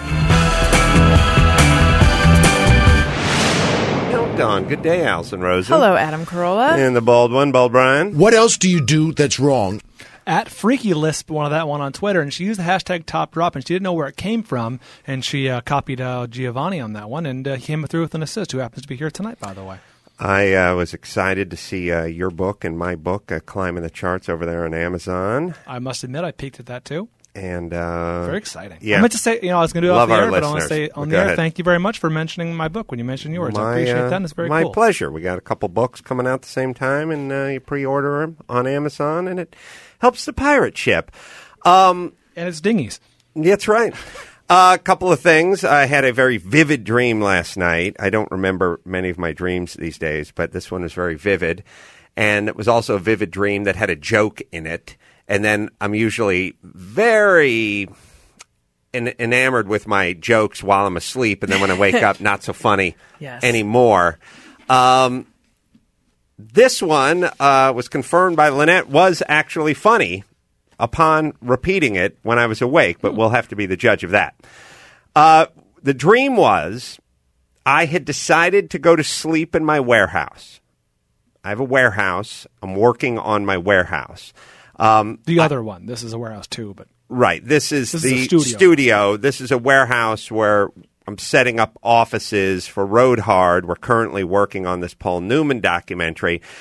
Dawn. Good day, Allison Rosen. Hello, Adam Carolla. And the bald one, Bald Brian. What else do you do that's wrong? At Freaky Lisp, one of that one on Twitter, and she used the hashtag top drop, and she didn't know where it came from, and she uh, copied uh, Giovanni on that one, and uh, he came through with an assist, who happens to be here tonight, by the way. I uh, was excited to see uh, your book and my book uh, climbing the charts over there on Amazon. I must admit, I peeked at that too. And uh, Very exciting. Yeah. I meant to say, you know, I was going to do it Love off the our air, but I want to listeners. say on Go the air, ahead. thank you very much for mentioning my book when you mentioned yours. I My, appreciate uh, that, and it's very my cool. pleasure. We got a couple books coming out at the same time, and uh, you pre-order them on Amazon, and it helps the pirate ship. Um, and it's dinghies. That's right. A uh, couple of things. I had a very vivid dream last night. I don't remember many of my dreams these days, but this one was very vivid. And it was also a vivid dream that had a joke in it. And then I'm usually very en- enamored with my jokes while I'm asleep. And then when I wake up, not so funny Yes. anymore. Um, this one uh, was confirmed by Lynette was actually funny upon repeating it when I was awake, but we'll have to be the judge of that. Uh, the dream was I had decided to go to sleep in my warehouse. I have a warehouse. I'm working on my warehouse. Um, The other one. This is a warehouse too, but Right. This is This is the a studio. studio. This is a warehouse where I'm setting up offices for Road Hard. We're currently working on this Paul Newman documentary.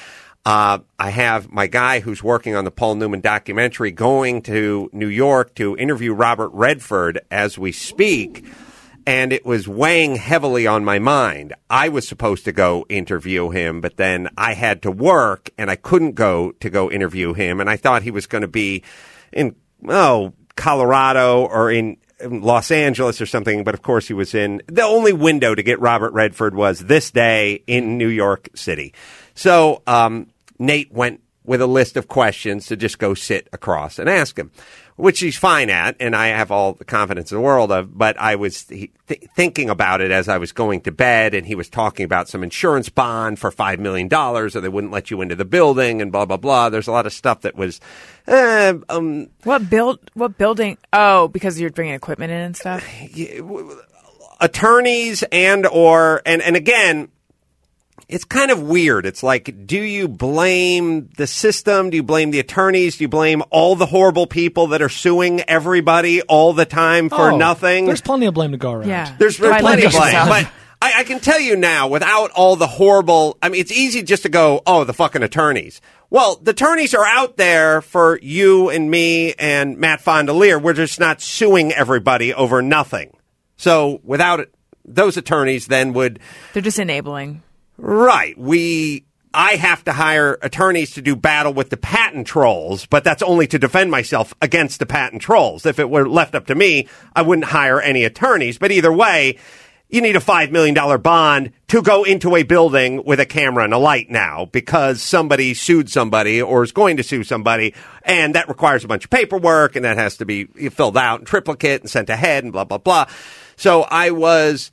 Uh, I have my guy who's working on the Paul Newman documentary going to New York to interview Robert Redford as we speak, and it was weighing heavily on my mind. I was supposed to go interview him, but then I had to work, and I couldn't go to go interview him, and I thought he was going to be in, oh, Colorado or in Los Angeles or something, but of course he was in. The only window to get Robert Redford was this day in New York City. So, um, Nate went with a list of questions to just go sit across and ask him, which he's fine at, and I have all the confidence in the world of, but I was th- thinking about it as I was going to bed, and he was talking about some insurance bond for five million dollars, or they wouldn't let you into the building, and blah, blah, blah. There's a lot of stuff that was... Uh, um, what build? What building? Oh, because you're bringing equipment in and stuff? Yeah, attorneys and or... And, and again... It's kind of weird. It's like, do you blame the system? Do you blame the attorneys? Do you blame all the horrible people that are suing everybody all the time for Oh, nothing? There's plenty of blame to go around. Yeah. There's, there's Why plenty limit of blame. yourself? But I, I can tell you now, without all the horrible... I mean, it's easy just to go, oh, the fucking attorneys. Well, the attorneys are out there for you and me and Matt Fondelier. We're just not suing everybody over nothing. So without it, those attorneys then would... They're just enabling. Right. We, I have to hire attorneys to do battle with the patent trolls, but that's only to defend myself against the patent trolls. If it were left up to me, I wouldn't hire any attorneys. But either way, you need a five million dollars bond to go into a building with a camera and a light now because somebody sued somebody or is going to sue somebody. And that requires a bunch of paperwork, and that has to be filled out in triplicate and sent ahead and blah, blah, blah. So I was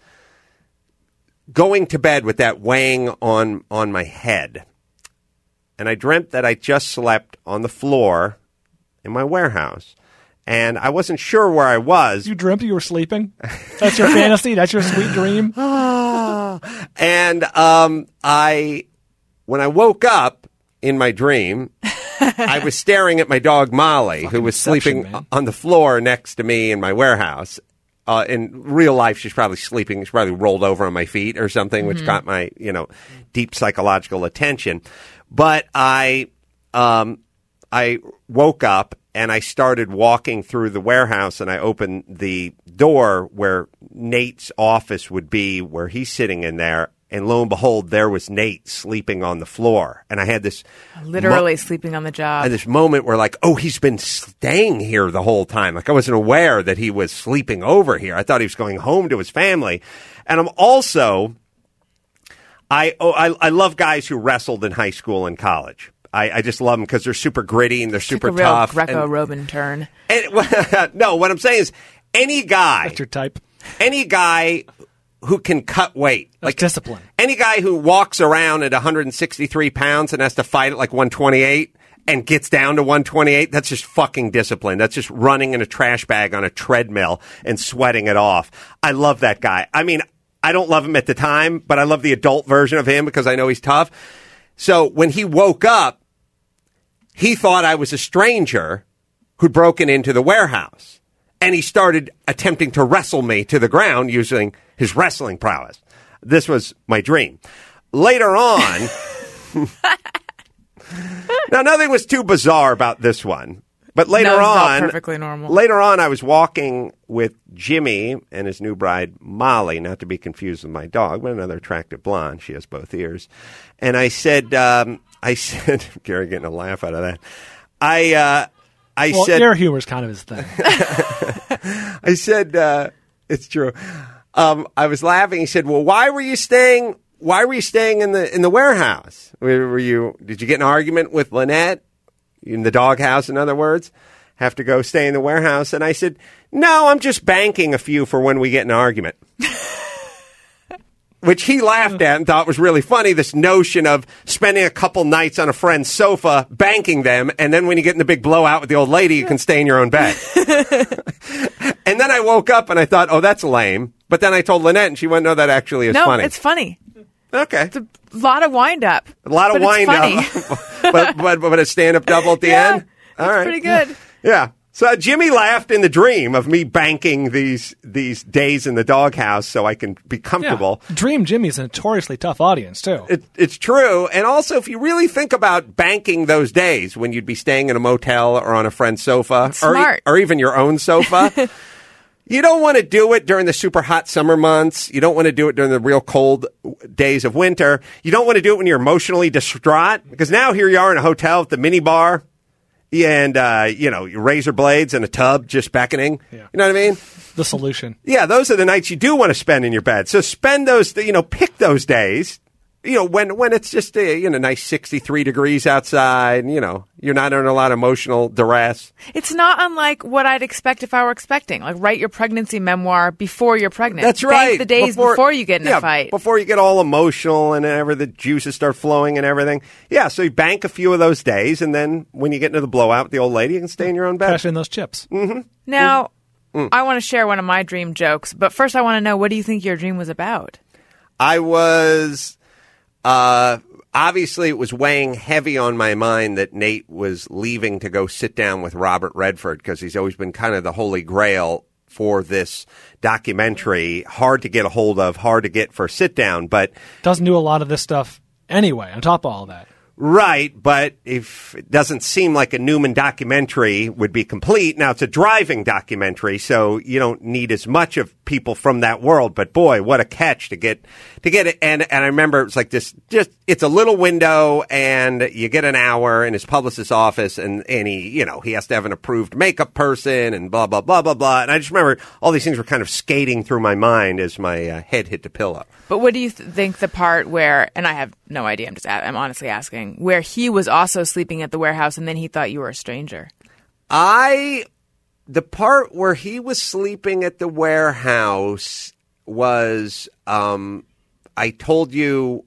going to bed with that weighing on, on my head. And I dreamt that I just slept on the floor in my warehouse. And I wasn't sure where I was. You dreamt you were sleeping? That's your fantasy? That's your sweet dream? And um, I, when I woke up in my dream, I was staring at my dog Molly, who was sleeping man. on the floor next to me in my warehouse. Uh, in real life, she's probably sleeping. She's probably rolled over on my feet or something, which Mhm. got my, you know, deep psychological attention. But I, um, I woke up and I started walking through the warehouse, and I opened the door where Nate's office would be, where he's sitting in there. And lo and behold, there was Nate sleeping on the floor. And I had this Literally sleeping on the job. and this moment where, like, oh, he's been staying here the whole time. Like, I wasn't aware that he was sleeping over here. I thought he was going home to his family. And I'm also, I oh, I, I love guys who wrestled in high school and college. I, I just love them because they're super gritty and they're super Took a real tough. Greco-Roman turn. And, no, what I'm saying is, any guy, That's your type. any guy who can cut weight, That's like discipline. any guy who walks around at one hundred sixty-three pounds and has to fight at like one twenty-eight and gets down to one twenty-eight, that's just fucking discipline. That's just running in a trash bag on a treadmill and sweating it off. I love that guy. I mean, I don't love him at the time, but I love the adult version of him because I know he's tough. So when he woke up, he thought I was a stranger who'd broken into the warehouse. And he started attempting to wrestle me to the ground using his wrestling prowess. This was my dream. Later on, now nothing was too bizarre about this one. But later No, this is all on, perfectly normal. later on, I was walking with Jimmy and his new bride, Molly, not to be confused with my dog, but another attractive blonde. She has both ears. And I said, um, I said, Gary getting a laugh out of that. I, uh, I well, said, air humor is kind of his thing. I said, uh, it's true. Um, I was laughing. He said, well, why were you staying, why were you staying in the, in the warehouse? Were, were you, did you get in an argument with Lynette in the doghouse? In other words, have to go stay in the warehouse? And I said, no, I'm just banking a few for when we get in an argument. Which he laughed at and thought was really funny, this notion of spending a couple nights on a friend's sofa, banking them, and then when you get in the big blowout with the old lady, you can stay in your own bed. And then I woke up and I thought, oh, that's lame. But then I told Lynette, and she went, no, that actually is no, funny. it's funny. Okay. It's a lot of wind up. A lot of but wind it's funny. up. but, but, but a stand-up double at the Yeah, end? All it's right. pretty good. Yeah. So Jimmy laughed in the dream of me banking these these days in the doghouse so I can be comfortable. Yeah. Dream Jimmy's a notoriously tough audience, too. It, it's true. And also, if you really think about banking those days when you'd be staying in a motel or on a friend's sofa, or, Smart. or even your own sofa, you don't want to do it during the super hot summer months. You don't want to do it during the real cold days of winter. You don't want to do it when you're emotionally distraught, because now here you are in a hotel at the mini bar. And, uh, you know, razor blades and a tub just beckoning. Yeah. You know what I mean? The solution. Yeah, those are the nights you do want to spend in your bed. So spend those, you know, pick those days, you know, when when it's just, uh, you know, nice sixty-three degrees outside, and, you know, you're not under a lot of emotional duress. It's not unlike what I'd expect if I were expecting. Like, write your pregnancy memoir before you're pregnant. That's Bank right. the days before, before you get in yeah, a fight. Before you get all emotional and ever the juices start flowing and everything. Yeah, so you bank a few of those days, and then when you get into the blowout with the old lady, you can stay in your own bed. Cash in those chips. Mm-hmm. Now, Mm. I want to share one of my dream jokes, but first I want to know, what do you think your dream was about? I was, uh, obviously it was weighing heavy on my mind that Nate was leaving to go sit down with Robert Redford, because he's always been kind of the holy grail for this documentary. Hard to get a hold of, hard to get for a sit down, but doesn't do a lot of this stuff anyway, on top of all that. Right, but if it doesn't seem like a Newman documentary would be complete. Now, it's a driving documentary, so you don't need as much of people from that world. But boy, what a catch to get to get it. And and I remember it was like this. Just it's a little window, and you get an hour in his publicist's office, and and he you know he has to have an approved makeup person, and blah blah blah blah blah. And I just remember all these things were kind of skating through my mind as my uh, head hit the pillow. But what do you th- think the part where, and I have no idea, I'm just, a- I'm honestly asking, where he was also sleeping at the warehouse and then he thought you were a stranger? I, the part where he was sleeping at the warehouse was, um, I told you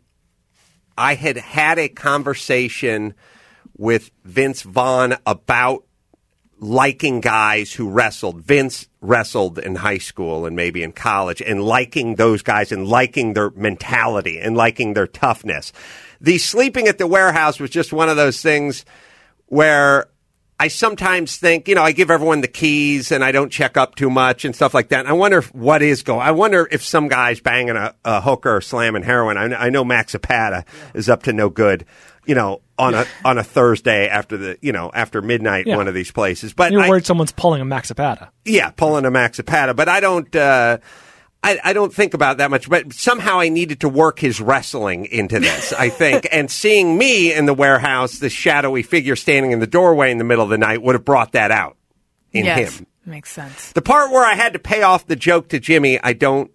I had had a conversation with Vince Vaughn about liking guys who wrestled. Vince wrestled in high school and maybe in college, and liking those guys and liking their mentality and liking their toughness. The sleeping at the warehouse was just one of those things where I sometimes think, you know, I give everyone the keys and I don't check up too much and stuff like that. And I wonder if, what is going. I wonder if some guy's banging a, a hooker or slamming heroin. I, I know Max Zapata yeah. is up to no good, you know, on a on a Thursday after the you know after midnight, yeah. one of these places. But you're I, worried someone's pulling a Max Zapata. Yeah, pulling a Max Zapata. But I don't. Uh, I, I don't think about that much, but somehow I needed to work his wrestling into this, I think. And seeing me in the warehouse, the shadowy figure standing in the doorway in the middle of the night, would have brought that out in yes, him. Makes sense. The part where I had to pay off the joke to Jimmy, I don't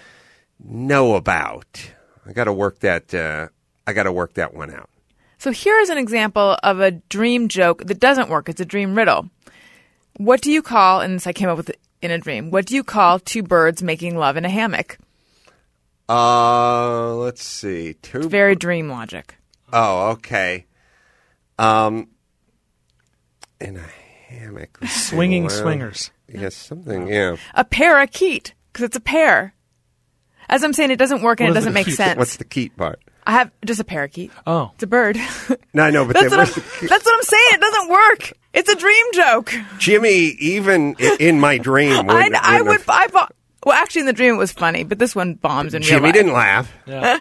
know about. I got to work that. Uh, I got to work that one out. So here's an example of a dream joke that doesn't work. It's a dream riddle. What do you call, and this I came up with in a dream, what do you call two birds making love in a hammock? Uh, let's see. Two it's very dream logic. Oh, okay. Um, in a hammock. Swinging well, swingers. Yes, something, yeah. A parakeet, because it's a pair. As I'm saying, it doesn't work and What it is doesn't the make keet? sense. What's the keet part? I have just a parakeet. Oh. It's a bird. No, I know, but that's, then what what's I'm, the keet? that's what I'm saying. It doesn't work. It's a dream joke. Jimmy, even i- in my dream, I, wouldn't, I wouldn't would. have- I bo- well, actually, in the dream it was funny, but this one bombs in real Jimmy life. didn't laugh. Yeah.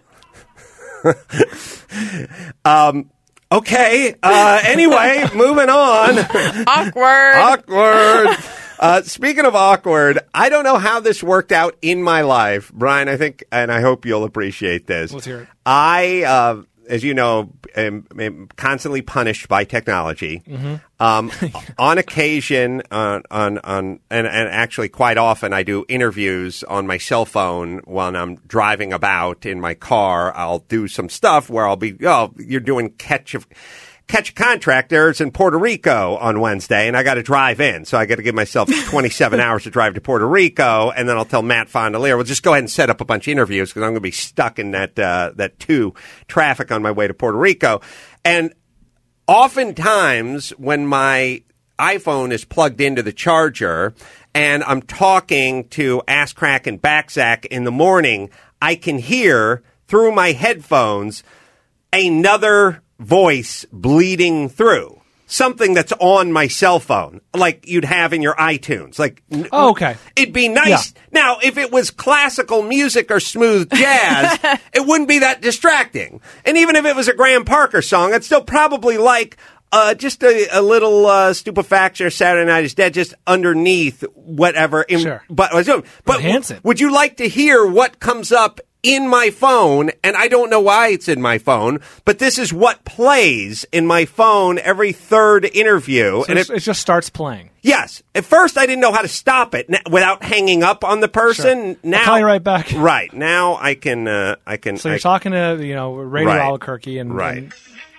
um, okay. Uh, anyway, moving on. Awkward. Awkward. Uh, speaking of awkward, I don't know how this worked out in my life, Brian. I think, and I hope you'll appreciate this. Let's hear it. I, uh, as you know, am, am constantly punished by technology. Mhm. Um, on occasion, on, on, on and, and actually quite often, I do interviews on my cell phone when I'm driving about in my car. I'll do some stuff where I'll be, oh, you're doing catch of. Catch a contractors in Puerto Rico on Wednesday, and I got to drive in. So I got to give myself twenty-seven hours to drive to Puerto Rico, and then I'll tell Matt Fondelier, well, just go ahead and set up a bunch of interviews because I'm going to be stuck in that uh, that two traffic on my way to Puerto Rico. And oftentimes when my iPhone is plugged into the charger and I'm talking to Ass Crack and Backsack in the morning, I can hear through my headphones another voice bleeding through. something that's on my cell phone, like you'd have in your iTunes. Like, oh, okay. It'd be nice. Yeah. Now, if it was classical music or smooth jazz, it wouldn't be that distracting. And even if it was a Graham Parker song, I'd still probably like uh, just a, a little uh, Stupefaction or Saturday Night is Dead just underneath whatever. In, Sure. But, but Enhance it. would you like to hear what comes up in my phone? And I don't know why it's in my phone, but this is what plays in my phone every third interview. So and it, it just starts playing. Yes. At first, I didn't know how to stop it n- without hanging up on the person. Sure. Now, I'll call you right back. Right now, I can. Uh, I can. So you're I, talking to you know Radio Right. Albuquerque and Right. and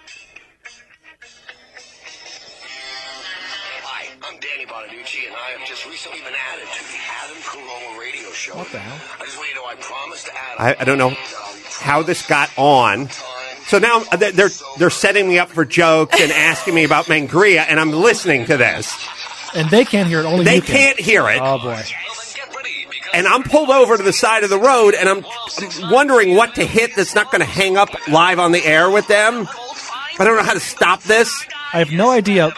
Hi, I'm Danny Bonaducci, and I have just recently been added to the Adam Carolla radio show. What the hell? I just want you to know I promised to Adam. I, I don't know how this got on. So now they're they're- they're setting me up for jokes and asking me about Mangria, and I'm listening to this. and they can't hear it. Only They you can. can't hear it. Oh boy. And I'm pulled over to the side of the road, and I'm, I'm wondering what to hit that's not going to hang up live on the air with them. I don't know how to stop this. I have no idea.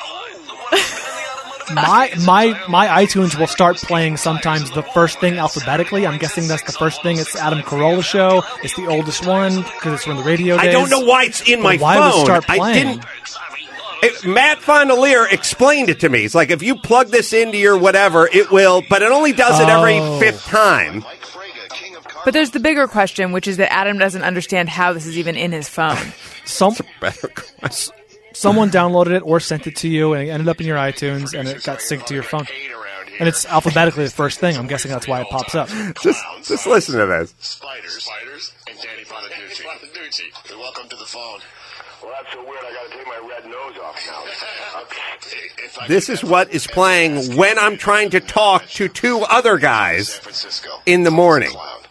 My my my iTunes will start playing sometimes the first thing alphabetically. I'm guessing that's the first thing. It's Adam Carolla show. It's the oldest one because it's from the radio days. I don't know why it's in But my why phone. Would it start I playing? didn't. It, Matt Fondelier explained it to me. It's like if you plug this into your whatever, it will, but it only does it every Oh. fifth time. But there's the bigger question, which is that Adam doesn't understand how this is even in his phone. Some someone downloaded it or sent it to you, and it ended up in your iTunes, and it got synced to your phone. And it's alphabetically the first thing. I'm guessing that's why it pops up. Just just listen to this. Spiders, spiders, and Danny Bonaducci. Bonaducci. And welcome to the phone. Well, that's so weird. I got to take my red nose off now. Okay. If I This is what is playing when I'm trying to talk to two other guys in the morning.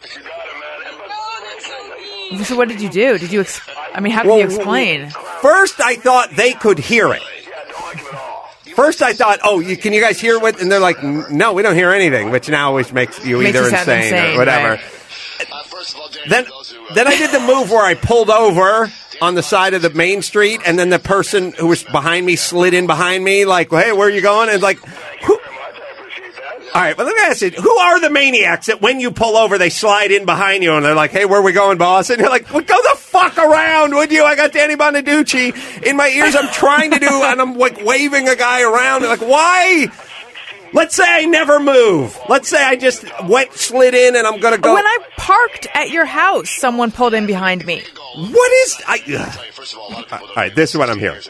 So what did you do? Did you? Ex- I mean, how can Well, you explain? First, I thought they could hear it. First, I thought, oh, you, can you guys hear what? And they're like, no, we don't hear anything, which now always makes you Makes either you sound insane, insane, or whatever. right. Then, then I did the move where I pulled over on the side of the main street, and then the person who was behind me slid in behind me, like, hey, where are you going? And like, who? All right, well, let me ask you, who are the maniacs that when you pull over, they slide in behind you, and they're like, hey, where are we going, boss? And you're like, well, go the fuck around, would you? I got Danny Bonaducci in my ears. I'm trying to do, and I'm like waving a guy around. They're like, why? Let's say I never move. Let's say I just went, slid in, and I'm going to go. When I parked at your house, someone pulled in behind me. What is... I, ugh. All right, this is what I'm hearing.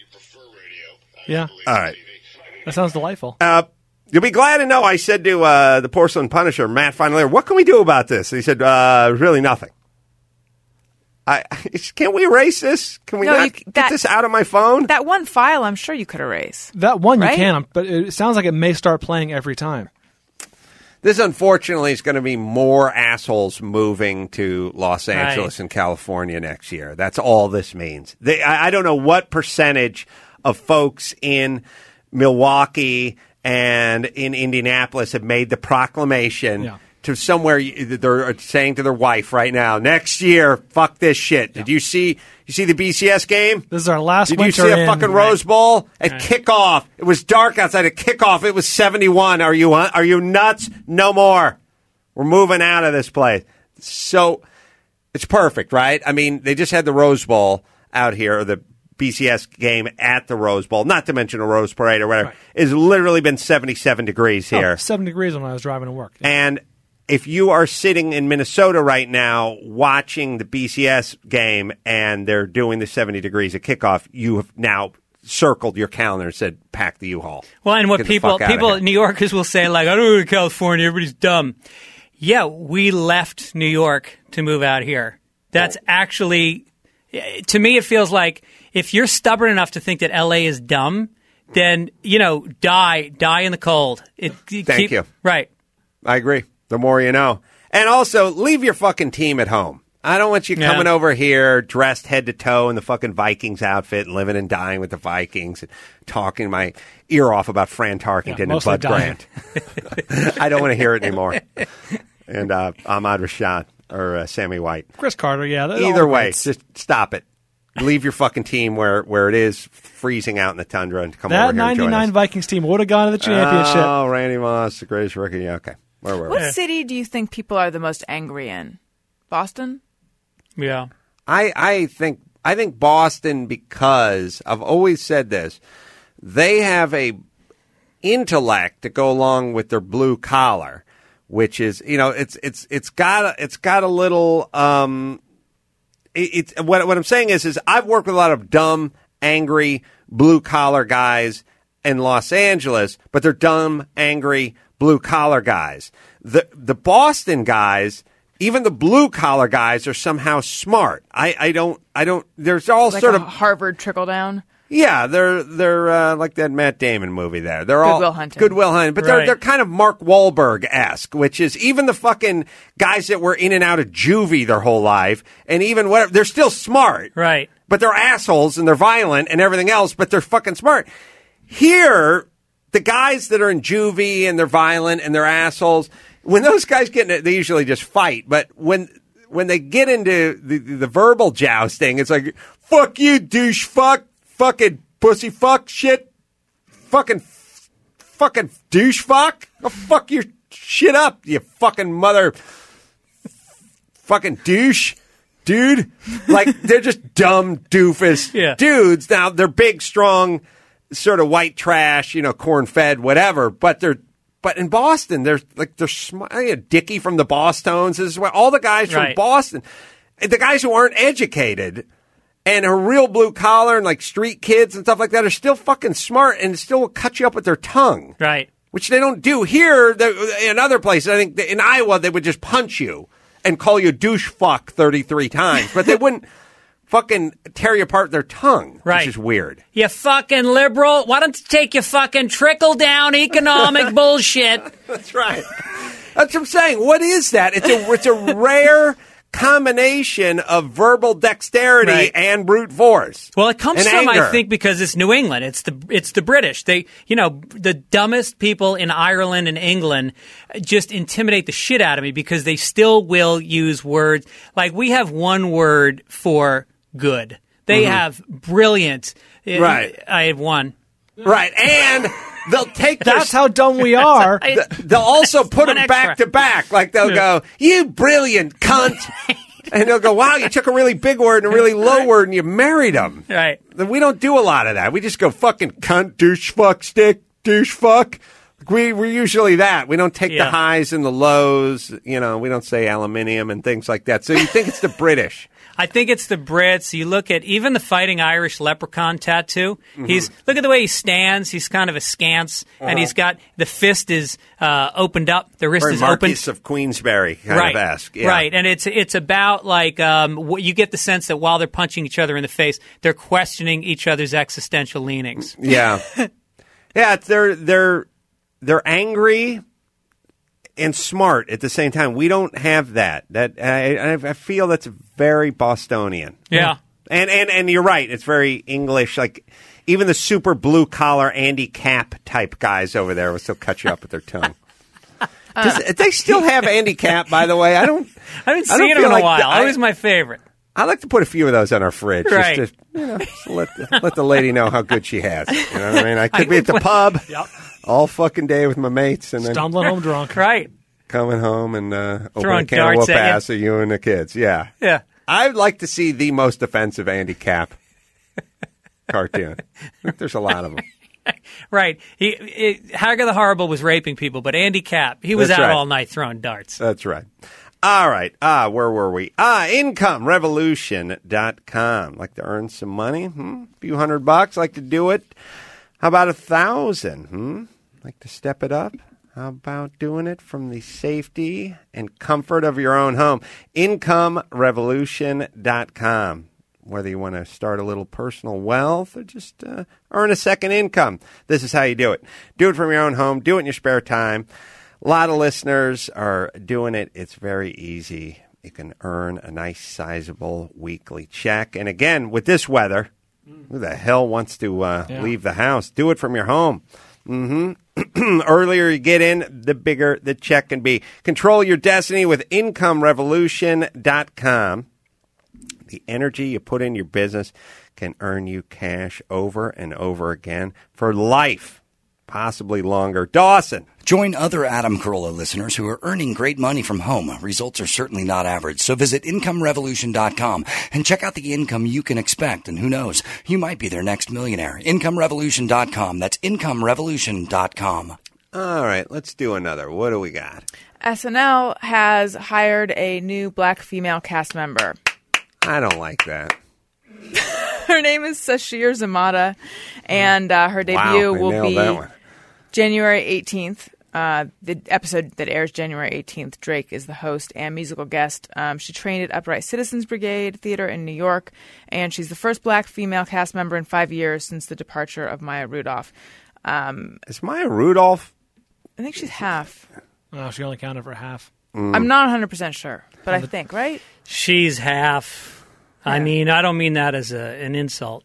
Yeah. All right. That sounds delightful. Uh, you'll be glad to know I said to uh, the Porcelain Punisher, Matt Fondelier, what can we do about this? And he said, uh, really nothing. I Can't we erase this? Can we No, not you- get that- this out of my phone? That one file, I'm sure you could erase. That one you Right? can, but it sounds like it may start playing every time. This, unfortunately, is going to be more assholes moving to Los Angeles Right. and California next year. That's all this means. They, I, I don't know what percentage of folks in Milwaukee and in Indianapolis have made the proclamation Yeah. to somewhere you- they're saying to their wife right now, next year, fuck this shit. Did you see you see the B C S game? This is our last Did you winter see a in, fucking right. Rose Bowl at Right. kickoff? It was dark outside at kickoff. It was seventy-one. Are you are you nuts? No more. We're moving out of this place. So it's perfect, right? I mean, they just had the Rose Bowl out here, or the B C S game at the Rose Bowl, not to mention a Rose Parade or whatever. Right. It's literally been seventy-seven degrees here. Oh, seven degrees when I was driving to work. And if you are sitting in Minnesota right now watching the B C S game and they're doing the seventy degrees at kickoff, you have now circled your calendar and said, pack the U-Haul. Well, and what Get the people fuck outta people here. New Yorkers will say, like, I don't go to California, everybody's dumb. Yeah, we left New York to move out here. That's Oh. actually, to me, it feels like if you're stubborn enough to think that L A is dumb, then, you know, die, die in the cold. It, it Thank keep- you. Right. I agree. The more you know. And also, leave your fucking team at home. I don't want you Yeah. coming over here dressed head to toe in the fucking Vikings outfit and living and dying with the Vikings and talking my ear off about Fran Tarkenton and mostly Bud dying. Grant. I don't want to hear it anymore. And uh, Ahmad Rashad or uh, Sammy White. Chris Carter, yeah. they're all Either way, greats. just stop it. leave your fucking team where, where it is freezing out in the tundra and come That over here and join ninety-nine us. Vikings team would have gone to the championship. Oh, Randy Moss, the greatest rookie. Yeah, okay. Where were What we? city do you think people are the most angry in? Boston? Yeah. I, I think I think Boston, because I've always said this, they have a intellect to go along with their blue collar, which is, you know, it's it's it's got a, it's got a little um it, it's what what I'm saying is is I've worked with a lot of dumb, angry blue collar guys in Los Angeles, but they're dumb, angry blue collar guys. The the Boston guys, even the blue collar guys, are somehow smart. I, I don't I don't. There's all Like sort a of Harvard trickle down? yeah. They're they're uh, like that Matt Damon movie. There, they're all Good Will Hunting. Good Will Hunting, but they're Right. they're kind of Mark Wahlberg esque, which is even the fucking guys that were in and out of juvie their whole life, and even whatever, they're still smart, right? But they're assholes and they're violent and everything else, but they're fucking smart. Here, the guys that are in juvie and they're violent and they're assholes, when those guys get in it, they usually just fight. But when when they get into the, the verbal jousting, it's like, fuck you, douche fuck, fucking pussy fuck shit, fucking, fucking douche fuck. Go fuck your shit up, you fucking mother, fucking douche. Dude, like, they're just dumb doofus Yeah. dudes. Now, they're big, strong, sort of white trash, you know, corn-fed, whatever. But they're, but in Boston, they're like, they're smart. You know, Dickie from the Bosstones. This is what all the guys from Right. Boston, the guys who aren't educated and are real blue collar and like street kids and stuff like that, are still fucking smart and still will cut you up with their tongue. Right. Which they don't do here. they- In other places, I think in Iowa, they would just punch you and call you douche fuck thirty-three times, but they wouldn't fucking tear you apart with their tongue, Right. which is weird. You fucking liberal. Why don't you take your fucking trickle down economic bullshit? That's right. That's what I'm saying. What is that? It's a it's a rare combination of verbal dexterity Right. and brute force. Well, it comes and from, anger. I think, because it's New England. It's the it's the British. They, you know, the dumbest people in Ireland and England just intimidate the shit out of me because they still will use words like we have one word for good. They Mhm. have brilliant. Right. I have one. Right, and they'll take their- That's how dumb we are. Th- They'll also put One them extra. back to back. Like they'll Yeah. go, "You brilliant cunt," and they'll go, "Wow, you took a really big word and a really low word and you married them." Right. We don't do a lot of that. We just go fucking cunt, douche, fuck, stick, douche, fuck. We we're usually that. We don't take Yeah. the highs and the lows. You know, we don't say aluminium and things like that. So you think it's the British? I think it's the Brits. You look at even the Fighting Irish leprechaun tattoo. Mhm. He's look at the way he stands. He's kind of askance, Uh-huh. and he's got the fist is uh, opened up. The wrist Or is open. Marquis of Queensberry kind right, of esque. Yeah. right, and it's it's about like um, what you get the sense that while they're punching each other in the face, they're questioning each other's existential leanings. Yeah, yeah. it's- They're they're they're angry and smart at the same time. We don't have that. That I, I feel that's very Bostonian. Yeah. and and and you're right. It's very English. Like even the super blue collar Andy Capp type guys over there will still cut you up with their tongue. Does, they still have Andy Capp, by the way. I don't. I haven't I don't seen him feel in a like while. the- I- Always my favorite. I like to put a few of those on our fridge, Right. just to you know, just to let the, let the lady know how good she has. You know what I mean? I could I be at the would- pub Yep. all fucking day with my mates, and then Stumbling home drunk. Right. coming home and uh, opening Throwing a can of darts whoop at you. ass at you and the kids. Yeah, Yeah. I'd like to see the most offensive Andy Capp cartoon. I think there's a lot of them. Right. He it, Hagar the Horrible was raping people, but Andy Capp, he was That's out right. all night throwing darts. That's right. All right. Ah, where were we? Ah, income revolution dot com. Like to earn some money? Hmm? A few hundred bucks? Like to do it? How about a thousand? Hmm? Like to step it up? How about doing it from the safety and comfort of your own home? income revolution dot com. Whether you want to start a little personal wealth or just uh, earn a second income, this is how you do it. Do it from your own home. Do it in your spare time. A lot of listeners are doing it. It's very easy. You can earn a nice, sizable weekly check. And again, with this weather, who the hell wants to uh, Yeah. leave the house? Do it from your home. Mm-hmm. Earlier you get in, the bigger the check can be. Control your destiny with income revolution dot com. The energy you put in your business can earn you cash over and over again for life, possibly longer. Dawson. Join other Adam Carolla listeners who are earning great money from home. Results are certainly not average. So visit income revolution dot com and check out the income you can expect. And who knows, you might be their next millionaire. income revolution dot com. That's income revolution dot com. All right, let's do another. What do we got? S N L has hired a new black female cast member. I don't like that. Her name is Sashir Zamata, and uh, her Wow, debut they will nailed be that one. January eighteenth. Uh, the episode that airs January eighteenth, Drake is the host and musical guest. Um, she trained at Upright Citizens Brigade Theater in New York, and she's the first black female cast member in five years since the departure of Maya Rudolph. Um, Is Maya Rudolph? I think she's half. Oh, she only counted for half. I'm not one hundred percent sure, but I think, right? She's half. I mean, I don't mean that as a, an insult.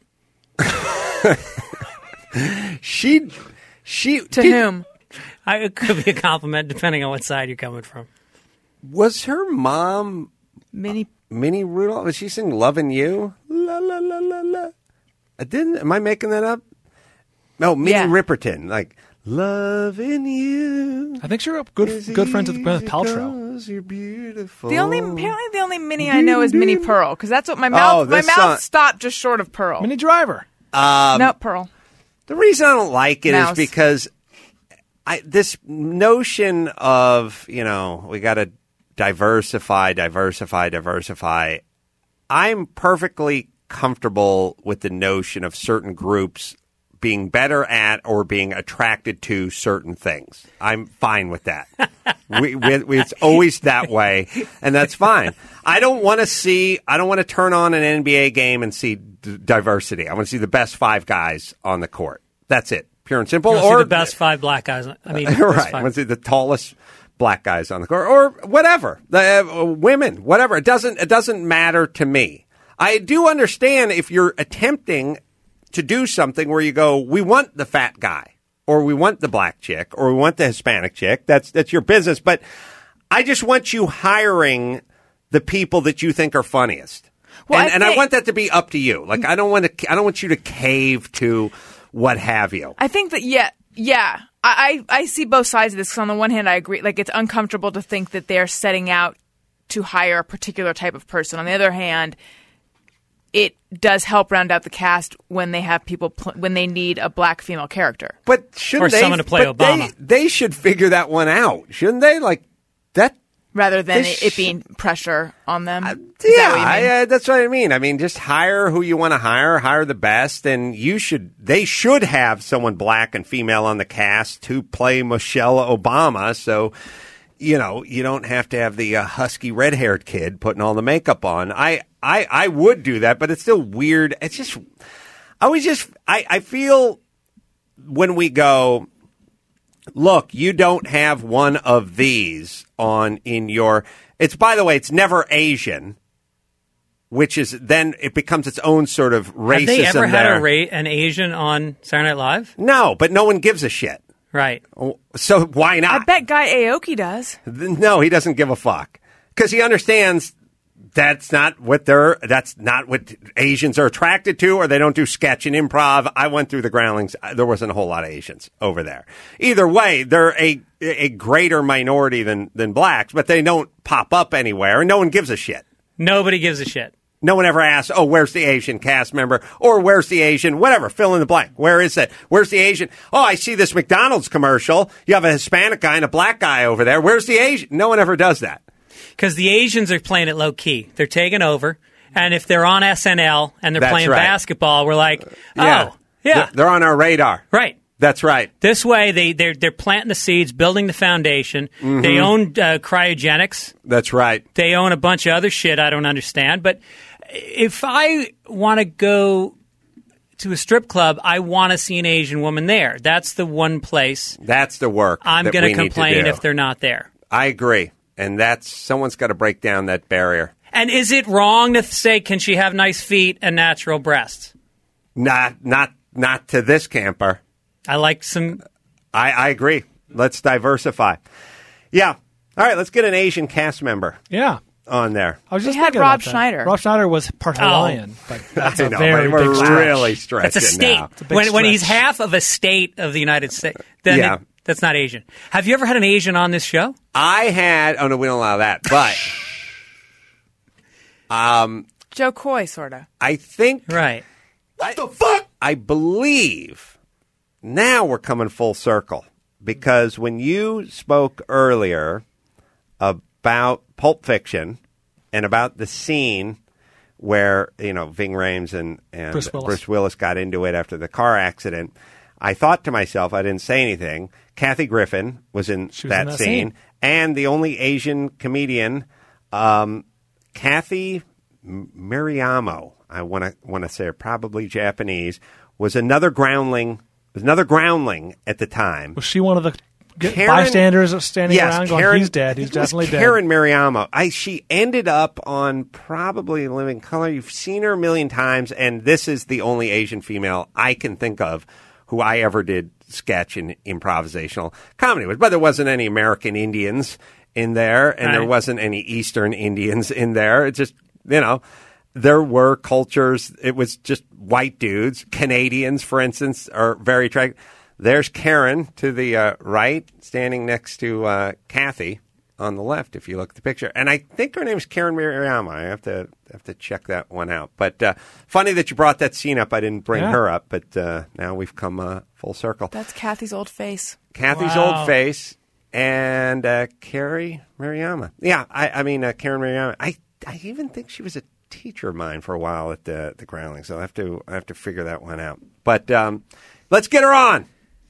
she, she to did, whom? I, it could be a compliment, depending on what side you're coming from. Was her mom Minnie Minnie Rudolph? Was she sing "Lovin' You"? La la la la la. I didn't. Am I making that up? No, Minnie Yeah. Riperton. Like "Lovin' You." I think she grew good good friends with Gwyneth Paltrow. You're beautiful. The only apparently the only Minnie I know is Minnie Pearl, because that's what my mouth Oh, my this mouth song- stopped just short of Pearl. Minnie Driver. Um, no Pearl. The reason I don't like it is Mouse. because I, this notion of, you know, we got to diversify, diversify, diversify. I'm perfectly comfortable with the notion of certain groups being better at or being attracted to certain things. I'm fine with that. we, we, we, it's always that way, and that's fine. I don't want to see, I don't want to turn on an N B A game and see d- diversity. I want to see the best five guys on the court. That's it. Pure and simple. You wanna see Or the best five black guys. I mean, best right. five. I want to see the tallest black guys on the court, or whatever. The uh, women, whatever. It doesn't. It doesn't matter to me. I do understand if you're attempting to do something where you go, we want the fat guy, or we want the black chick, or we want the Hispanic chick. That's that's your business. But I just want you hiring the people that you think are funniest, Well, and, I and I think- want that to be up to you. Like I don't want to. I don't want you to cave to what have you. I think that yeah, yeah. I, I I see both sides of this. 'Cause on the one hand, I agree. Like it's uncomfortable to think that they're setting out to hire a particular type of person. On the other hand, it does help round out the cast when they have people pl- when they need a black female character. But shouldn't Or they, someone to play but Obama. They, they should figure that one out, shouldn't they? Like that. Rather than This it, it sh- being pressure on them. Is Yeah, that what you I, mean? uh, that's what I mean. I mean, just hire who you want to hire, hire the best, and you should. They should have someone black and female on the cast to play Michelle Obama. So, you know, you don't have to have the uh, husky red-haired kid putting all the makeup on. I, I, I would do that, but it's still weird. It's just, I was just, I, I feel when we go, look, you don't have one of these on in your. It's, by the way, it's never Asian, which is then it becomes its own sort of racism. Have they ever had there. a ra- an Asian on Saturday Night Live? No, but no one gives a shit. Right. So why not? I bet Guy Aoki does. No, he doesn't give a fuck because he understands that's not what they're. That's not what Asians are attracted to, or they don't do sketch and improv. I went through the Groundlings. There wasn't a whole lot of Asians over there. Either way, they're a a greater minority than than blacks, but they don't pop up anywhere, and no one gives a shit. Nobody gives a shit. No one ever asks, oh, where's the Asian cast member? Or where's the Asian, whatever, fill in the blank. Where is it? Where's the Asian? Oh, I see this McDonald's commercial. You have a Hispanic guy and a black guy over there. Where's the Asian? No one ever does that. Because the Asians are playing it low key. They're taking over. And if they're on S N L and they're That's playing right. basketball, we're like, oh, Yeah. yeah. They're, they're on our radar. Right. That's right. This way, they, they're, they're planting the seeds, building the foundation. Mhm. They own uh, cryogenics. That's right. They own a bunch of other shit I don't understand. But if I want to go to a strip club, I want to see an Asian woman there. That's the one place That's the work I'm that going we to need to complain do. if they're not there. I agree. And that's, someone's got to break down that barrier. And is it wrong to say, can she have nice feet and natural breasts? Not, not, not to this camper. I like some. I, I agree. Let's diversify. Yeah. All right. Let's get an Asian cast member. Yeah. on there. I was just They had thinking Rob about that. Schneider. Rob Schneider was part Oh. Hawaiian, but that's I a know, very but we're big stretch. really stretching That's a state. now. It's a big When, when he's stretch. half of a state of the United States, then Yeah. it- that's not Asian. Have you ever had an Asian on this show? I had. Oh no, we don't allow that. But um, Joe Coy, sort of. I think. Right. What the fuck? I believe now we're coming full circle because when you spoke earlier about Pulp Fiction and about the scene where, you know, Ving Rhames and, and Bruce Willis. Bruce Willis got into it after the car accident, I thought to myself, I didn't say anything. Kathy Griffin was in, She was that, in that scene, scene. and the only Asian comedian, um, Kathy M- Miriamo, I want to want to say her, probably Japanese, was another groundling. Was another groundling at the time. Was she one of the g- Karen- bystanders standing Yes, around going, Karen- he's dead, he's I think it was definitely dead? Karen Miriamo. I she ended up on probably Living Color. You've seen her a million times, and this is the only Asian female I can think of who I ever did sketch and improvisational comedy with. But there wasn't any American Indians in there, and there Right. wasn't any Eastern Indians in there. It's just, you know, there were cultures. It was just white dudes. Canadians, for instance, are very attractive. There's Karen to the uh, right, standing next to uh, Kathy on the left, if you look at the picture. And I think her name is Karen Miriama. I have to have to check that one out. But uh, funny that you brought that scene up. I didn't bring Yeah. her up, but uh, now we've come uh, full circle. That's Kathy's old face. Kathy's Wow. old face and uh, Carrie Miriama. Yeah, I, I mean, uh, Karen Miriama. I, I even think she was a teacher of mine for a while at the the Groundlings. So I have to I have to figure that one out. But um, let's get her on.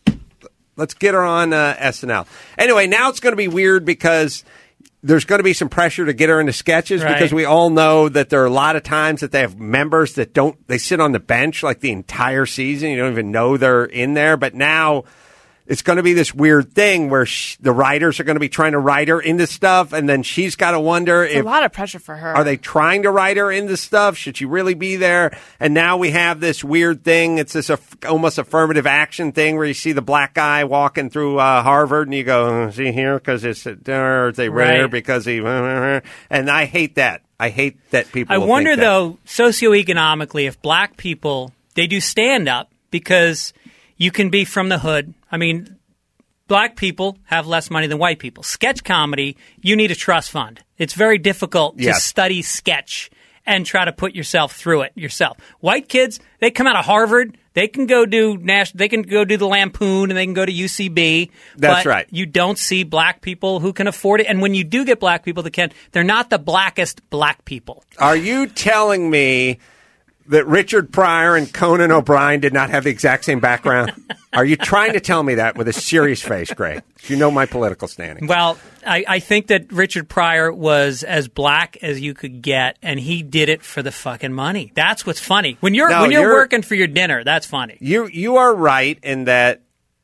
Let's get her on uh, S N L. Anyway, now it's going to be weird because there's going to be some pressure to get her into sketches Right. because we all know that there are a lot of times that they have members that don't, they sit on the bench like the entire season. You don't even know they're in there. But now it's going to be this weird thing where sh- the writers are going to be trying to write her into stuff, and then she's got to wonder It's if a lot of pressure for her. are they trying to write her into stuff? Should she really be there? And now we have this weird thing. It's this aff- almost affirmative action thing where you see the black guy walking through uh, Harvard, and you go, "Is he here because it's or is they rare Right. because he?" And I hate that. I hate that people. I will wonder think that. though, socioeconomically, if black people they do stand up because you can be from the hood. I mean, black people have less money than white people. Sketch comedy, you need a trust fund. It's very difficult to Yes. study sketch and try to put yourself through it yourself. White kids, they come out of Harvard, they can go do Nash, they can go do the Lampoon, and they can go to U C B. That's but right. You don't see black people who can afford it, and when you do get black people that can, they're not the blackest black people. Are you telling me that Richard Pryor and Conan O'Brien did not have the exact same background? Are you trying to tell me that with a serious face, Greg? You know my political standing. Well, I, I think that Richard Pryor was as black as you could get, and he did it for the fucking money. That's what's funny. When you're No, when you're, you're- working for your dinner, that's funny. You you are right in that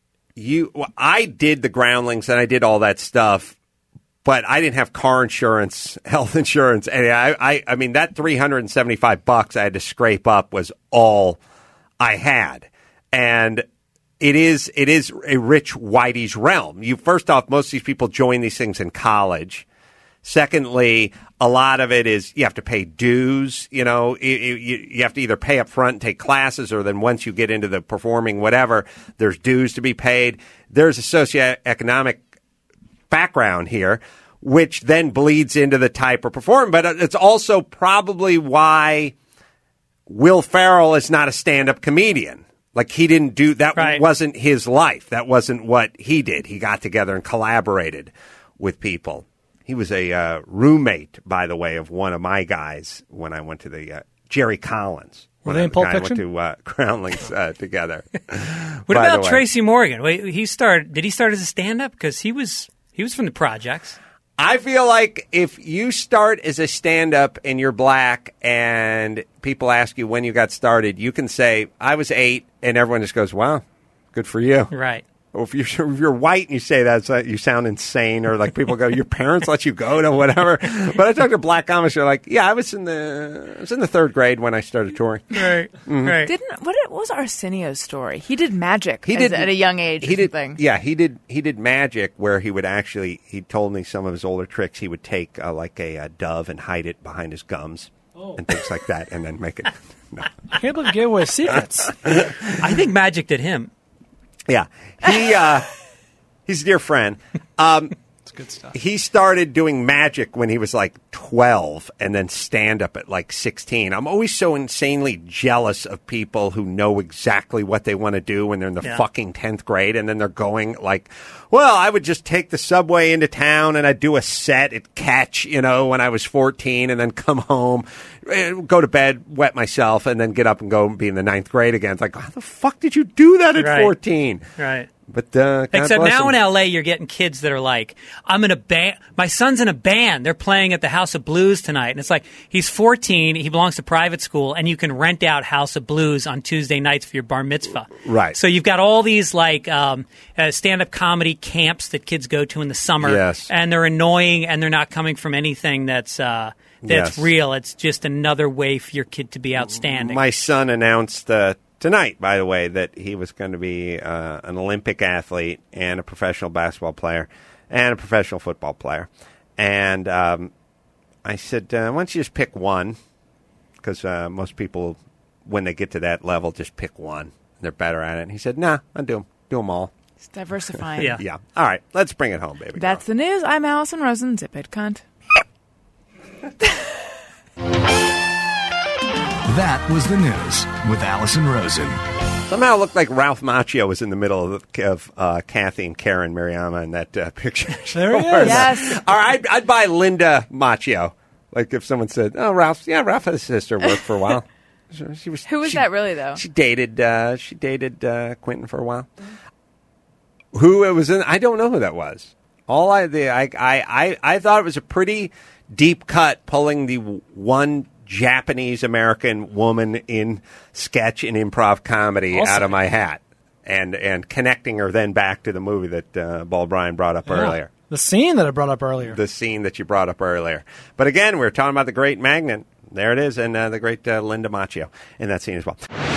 you. Well, I did the Groundlings and I did all that stuff, but I didn't have car insurance, health insurance, and I I, I mean that three hundred and seventy five bucks I had to scrape up was all I had, and it is it is a rich whitey's realm. You first off, most of these people join these things in college. Secondly, a lot of it is you have to pay dues. You know, you, you, you have to either pay up front and take classes, or then once you get into the performing whatever, there's dues to be paid. There's a socioeconomic background here, which then bleeds into the type of performing. But it's also probably why Will Ferrell is not a stand-up comedian. Like, he didn't do that. Right. Wasn't his life. That wasn't what he did. He got together and collaborated with people. He was a uh, roommate, by the way, of one of my guys when I went to the uh, Jerry Collins. Were When they I- in Pulp I Fiction? went to uh, Groundlings uh, together. What By about the way. Tracy Morgan? Wait, he started. Did he start as a stand-up? Because he was he was from the projects. I feel like if you start as a stand-up and you're black and people ask you when you got started, you can say, I was eight, and everyone just goes, wow, good for you. Right. Or if you're, if you're white and you say that, it's like you sound insane. Or like people go, your parents let you go to whatever. But I talk to black comics, they're like, yeah, I was in the I was in the third grade when I started touring. Right, Mhm. right. Didn't what, what was Arsenio's story? He did magic He as- did at a young age. He or did, something. yeah. He did. He did magic where he would actually. He told me some of his older tricks. He would take uh, like a, a dove and hide it behind his gums and things like that, and then make it. No. I can't believe you gave away secrets. I think magic did him. Yeah, he uh, he's a dear friend. Um, It's good stuff. He started doing magic when he was like twelve, and then stand up at like sixteen. I'm always so insanely jealous of people who know exactly what they want to do when they're in the Yeah. fucking tenth grade, and then they're going like, well, I would just take the subway into town and I'd do a set at Catch, you know, when I was fourteen, and then come home, eh, go to bed, wet myself, and then get up and go and be in the ninth grade again. It's like, how the fuck did you do that at Right. fourteen? Right. But uh, God Except bless now him. in L A, you're getting kids that are like, I'm in a band. My son's in a band. They're playing at the House of Blues tonight. And it's like, he's fourteen. He belongs to private school. And you can rent out House of Blues on Tuesday nights for your bar mitzvah. Right. So you've got all these like um, uh, stand-up comedy camps that kids go to in the summer. Yes. And they're annoying and they're not coming from anything that's, uh, that's Yes. real. It's just another way for your kid to be outstanding. My son announced uh, tonight, by the way, that he was going to be uh, an Olympic athlete and a professional basketball player and a professional football player. And um, I said, uh, why don't you just pick one? Because uh, most people, when they get to that level, just pick one. They're better at it. And he said, nah, I'll do them. Do them all. It's diversifying. Yeah. Yeah. All right. Let's bring it home, baby. That's the news. I'm Allison Rosen. Zip it, cunt. That was the news with Allison Rosen. Somehow it looked like Ralph Macchio was in the middle of, of uh, Kathy and Karen Mariama in that uh, picture. There he Or is. not. Yes. Or I'd, I'd buy Linda Macchio. Like if someone said, oh, Ralph, yeah, Ralph had a sister work for a while. She, she was, Who was she, that really, though? She dated uh, she dated uh, Quentin for a while. Who it was in, I don't know who that was. All I, the, I, I, I, I thought it was a pretty deep cut pulling the one Japanese American woman in sketch and improv comedy Awesome. out of my hat, and and connecting her then back to the movie that uh, Ball Bryan brought up Yeah. earlier, The scene that I brought up earlier. the scene that you brought up earlier. But again, we were talking about the great Magnet. There it is, and uh, the great uh, Linda Macchio in that scene as well.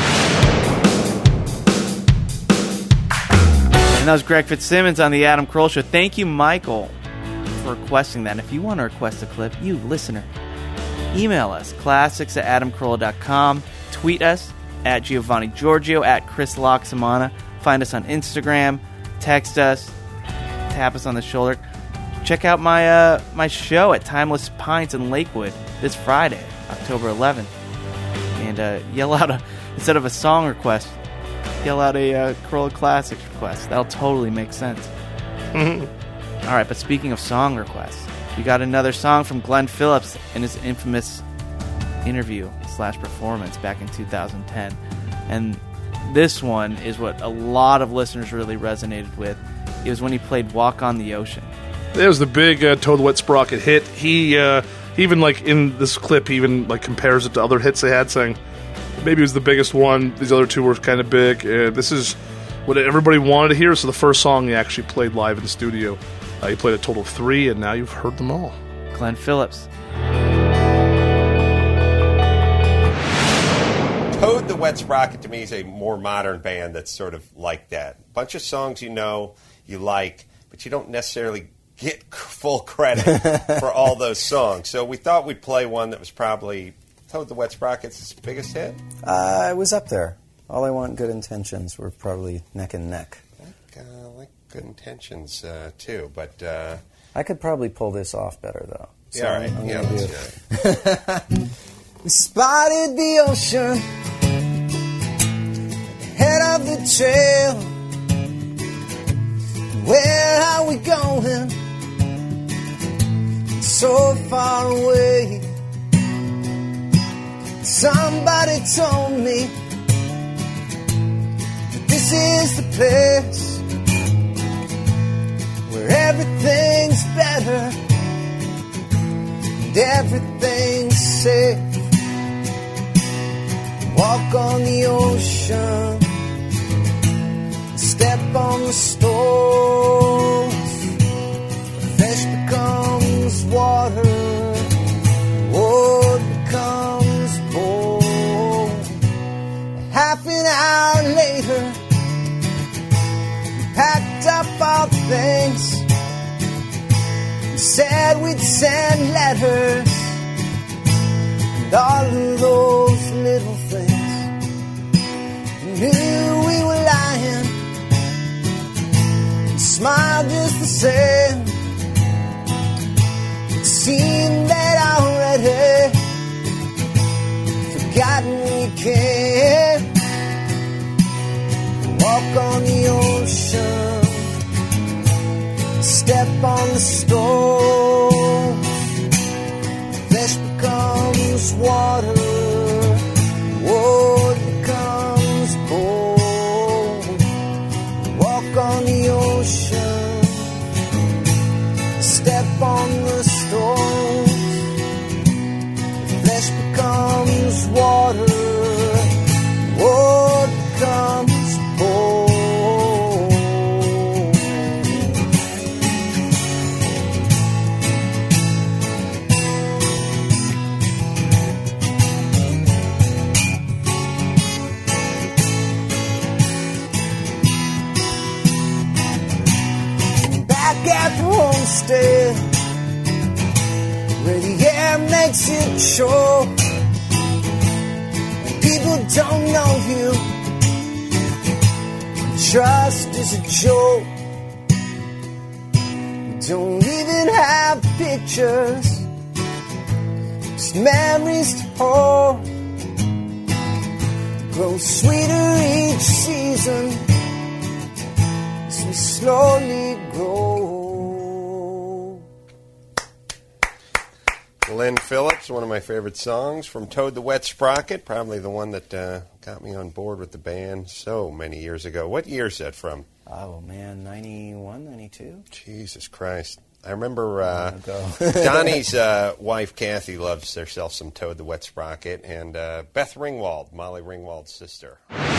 And that was Greg Fitzsimmons on the Adam Carolla Show. Thank you, Michael, for requesting that. And if you want to request a clip, you listener, email us, classics at adam carolla dot com. Tweet us at Giovanni Giorgio, at Chris Loxamana. Find us on Instagram. Text us. Tap us on the shoulder. Check out my uh, my show at Timeless Pints in Lakewood this Friday, October eleventh. And uh, yell out, a, instead of a song request, yell out a uh, Carolla Classics request. That'll totally make sense. All right, but speaking of song requests, we got another song from Glenn Phillips in his infamous interview slash performance back in two thousand ten. And this one is what a lot of listeners really resonated with. It was when he played Walk on the Ocean. It was the big uh, Toad the Wet Sprocket hit. He uh, even like in this clip, he even like compares it to other hits they had, saying maybe it was the biggest one. These other two were kind of big. Uh, this is what everybody wanted to hear. So the first song he actually played live in the studio. Uh, he played a total of three, and now you've heard them all. Glenn Phillips. Toad the Wet Sprocket to me is a more modern band that's sort of like that. Bunch of songs you know, you like, but you don't necessarily get c- full credit for all those songs. So we thought we'd play one that was probably Toad the Wet Sprocket's biggest hit. Uh, I was up there. All I Want, Good Intentions were probably neck and neck. I like, uh, I like Good Intentions uh, too, but uh, I could probably pull this off better, though. So yeah, all right. I'm Yeah, gonna let's do do it. We spotted the ocean head of the trail. Where are we going? So far away. Somebody told me that this is the place where everything's better and everything's safe. Walk on the ocean, step on the stones. Flesh becomes water. Wood becomes bone. Half an hour later, we packed up our things. We said we'd send letters. And all of those little things. We knew we were lying. And smiled just the same. It seemed that already forgotten we can walk on the ocean, step on the stones. Flesh becomes water, wood becomes bone. Walk on the ocean, step on the stones. Flesh becomes water, wood becomes bone. Back at the homestead, where the air makes it show. People don't know you. Trust is a joke. Don't even have pictures, just memories to hold. Grow sweeter each season as we slowly grow. Glenn Phillips, one of my favorite songs from Toad the Wet Sprocket, probably the one that uh, got me on board with the band so many years ago. What year is that from? Oh, man, ninety-one, ninety-two? Jesus Christ. I remember uh, Donnie's uh, wife, Kathy, loves herself some Toad the Wet Sprocket, and uh, Beth Ringwald, Molly Ringwald's sister.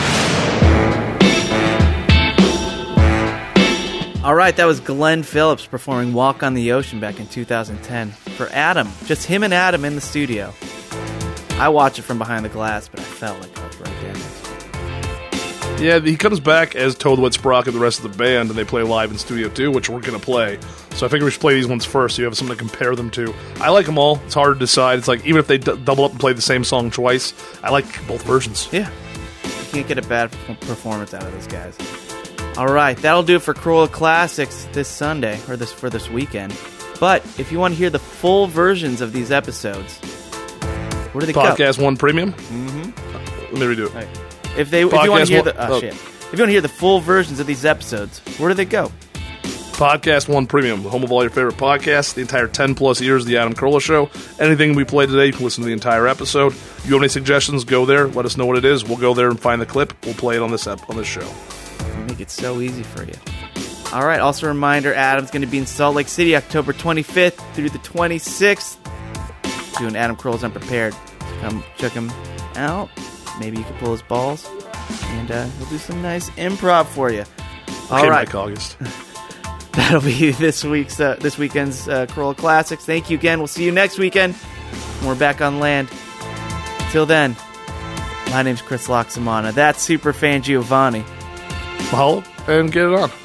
All right, that was Glenn Phillips performing Walk on the Ocean back in two thousand ten for Adam. Just him and Adam in the studio. I watched it from behind the glass, but I felt like I was right there. Yeah, he comes back as Toad the Wet Sprocket, the rest of the band, and they play live in studio too, which we're going to play. So I figure we should play these ones first so you have something to compare them to. I like them all. It's hard to decide. It's like, even if they d- double up and play the same song twice, I like both versions. Yeah. You can't get a bad performance out of those guys. All right, that'll do it for Corolla Classics this Sunday, or this for this weekend. But if you want to hear the full versions of these episodes, where do they Podcast go? Podcast One Premium? Mm-hmm. Let me redo it. Right. If they, if you want to hear one, the, oh, oh. shit. If you want to hear the full versions of these episodes, where do they go? Podcast One Premium, the home of all your favorite podcasts, the entire ten plus years of the Adam Carolla Show. Anything we played today, you can listen to the entire episode. If you have any suggestions, go there. Let us know what it is. We'll go there and find the clip. We'll play it on this ep- on this show. We make it so easy for you. All right. Also, a reminder: Adam's going to be in Salt Lake City, October twenty-fifth through the twenty-sixth, doing Adam Carolla's Unprepared. Come check him out. Maybe you can pull his balls, and uh, he'll do some nice improv for you. All okay, right. Mike August. That'll be this week's, uh, this weekend's uh, Corolla Classics. Thank you again. We'll see you next weekend when we're back on land. Till then, my name's Chris Loxamana. That's Superfan Giovanni. Mahalo, and get it on.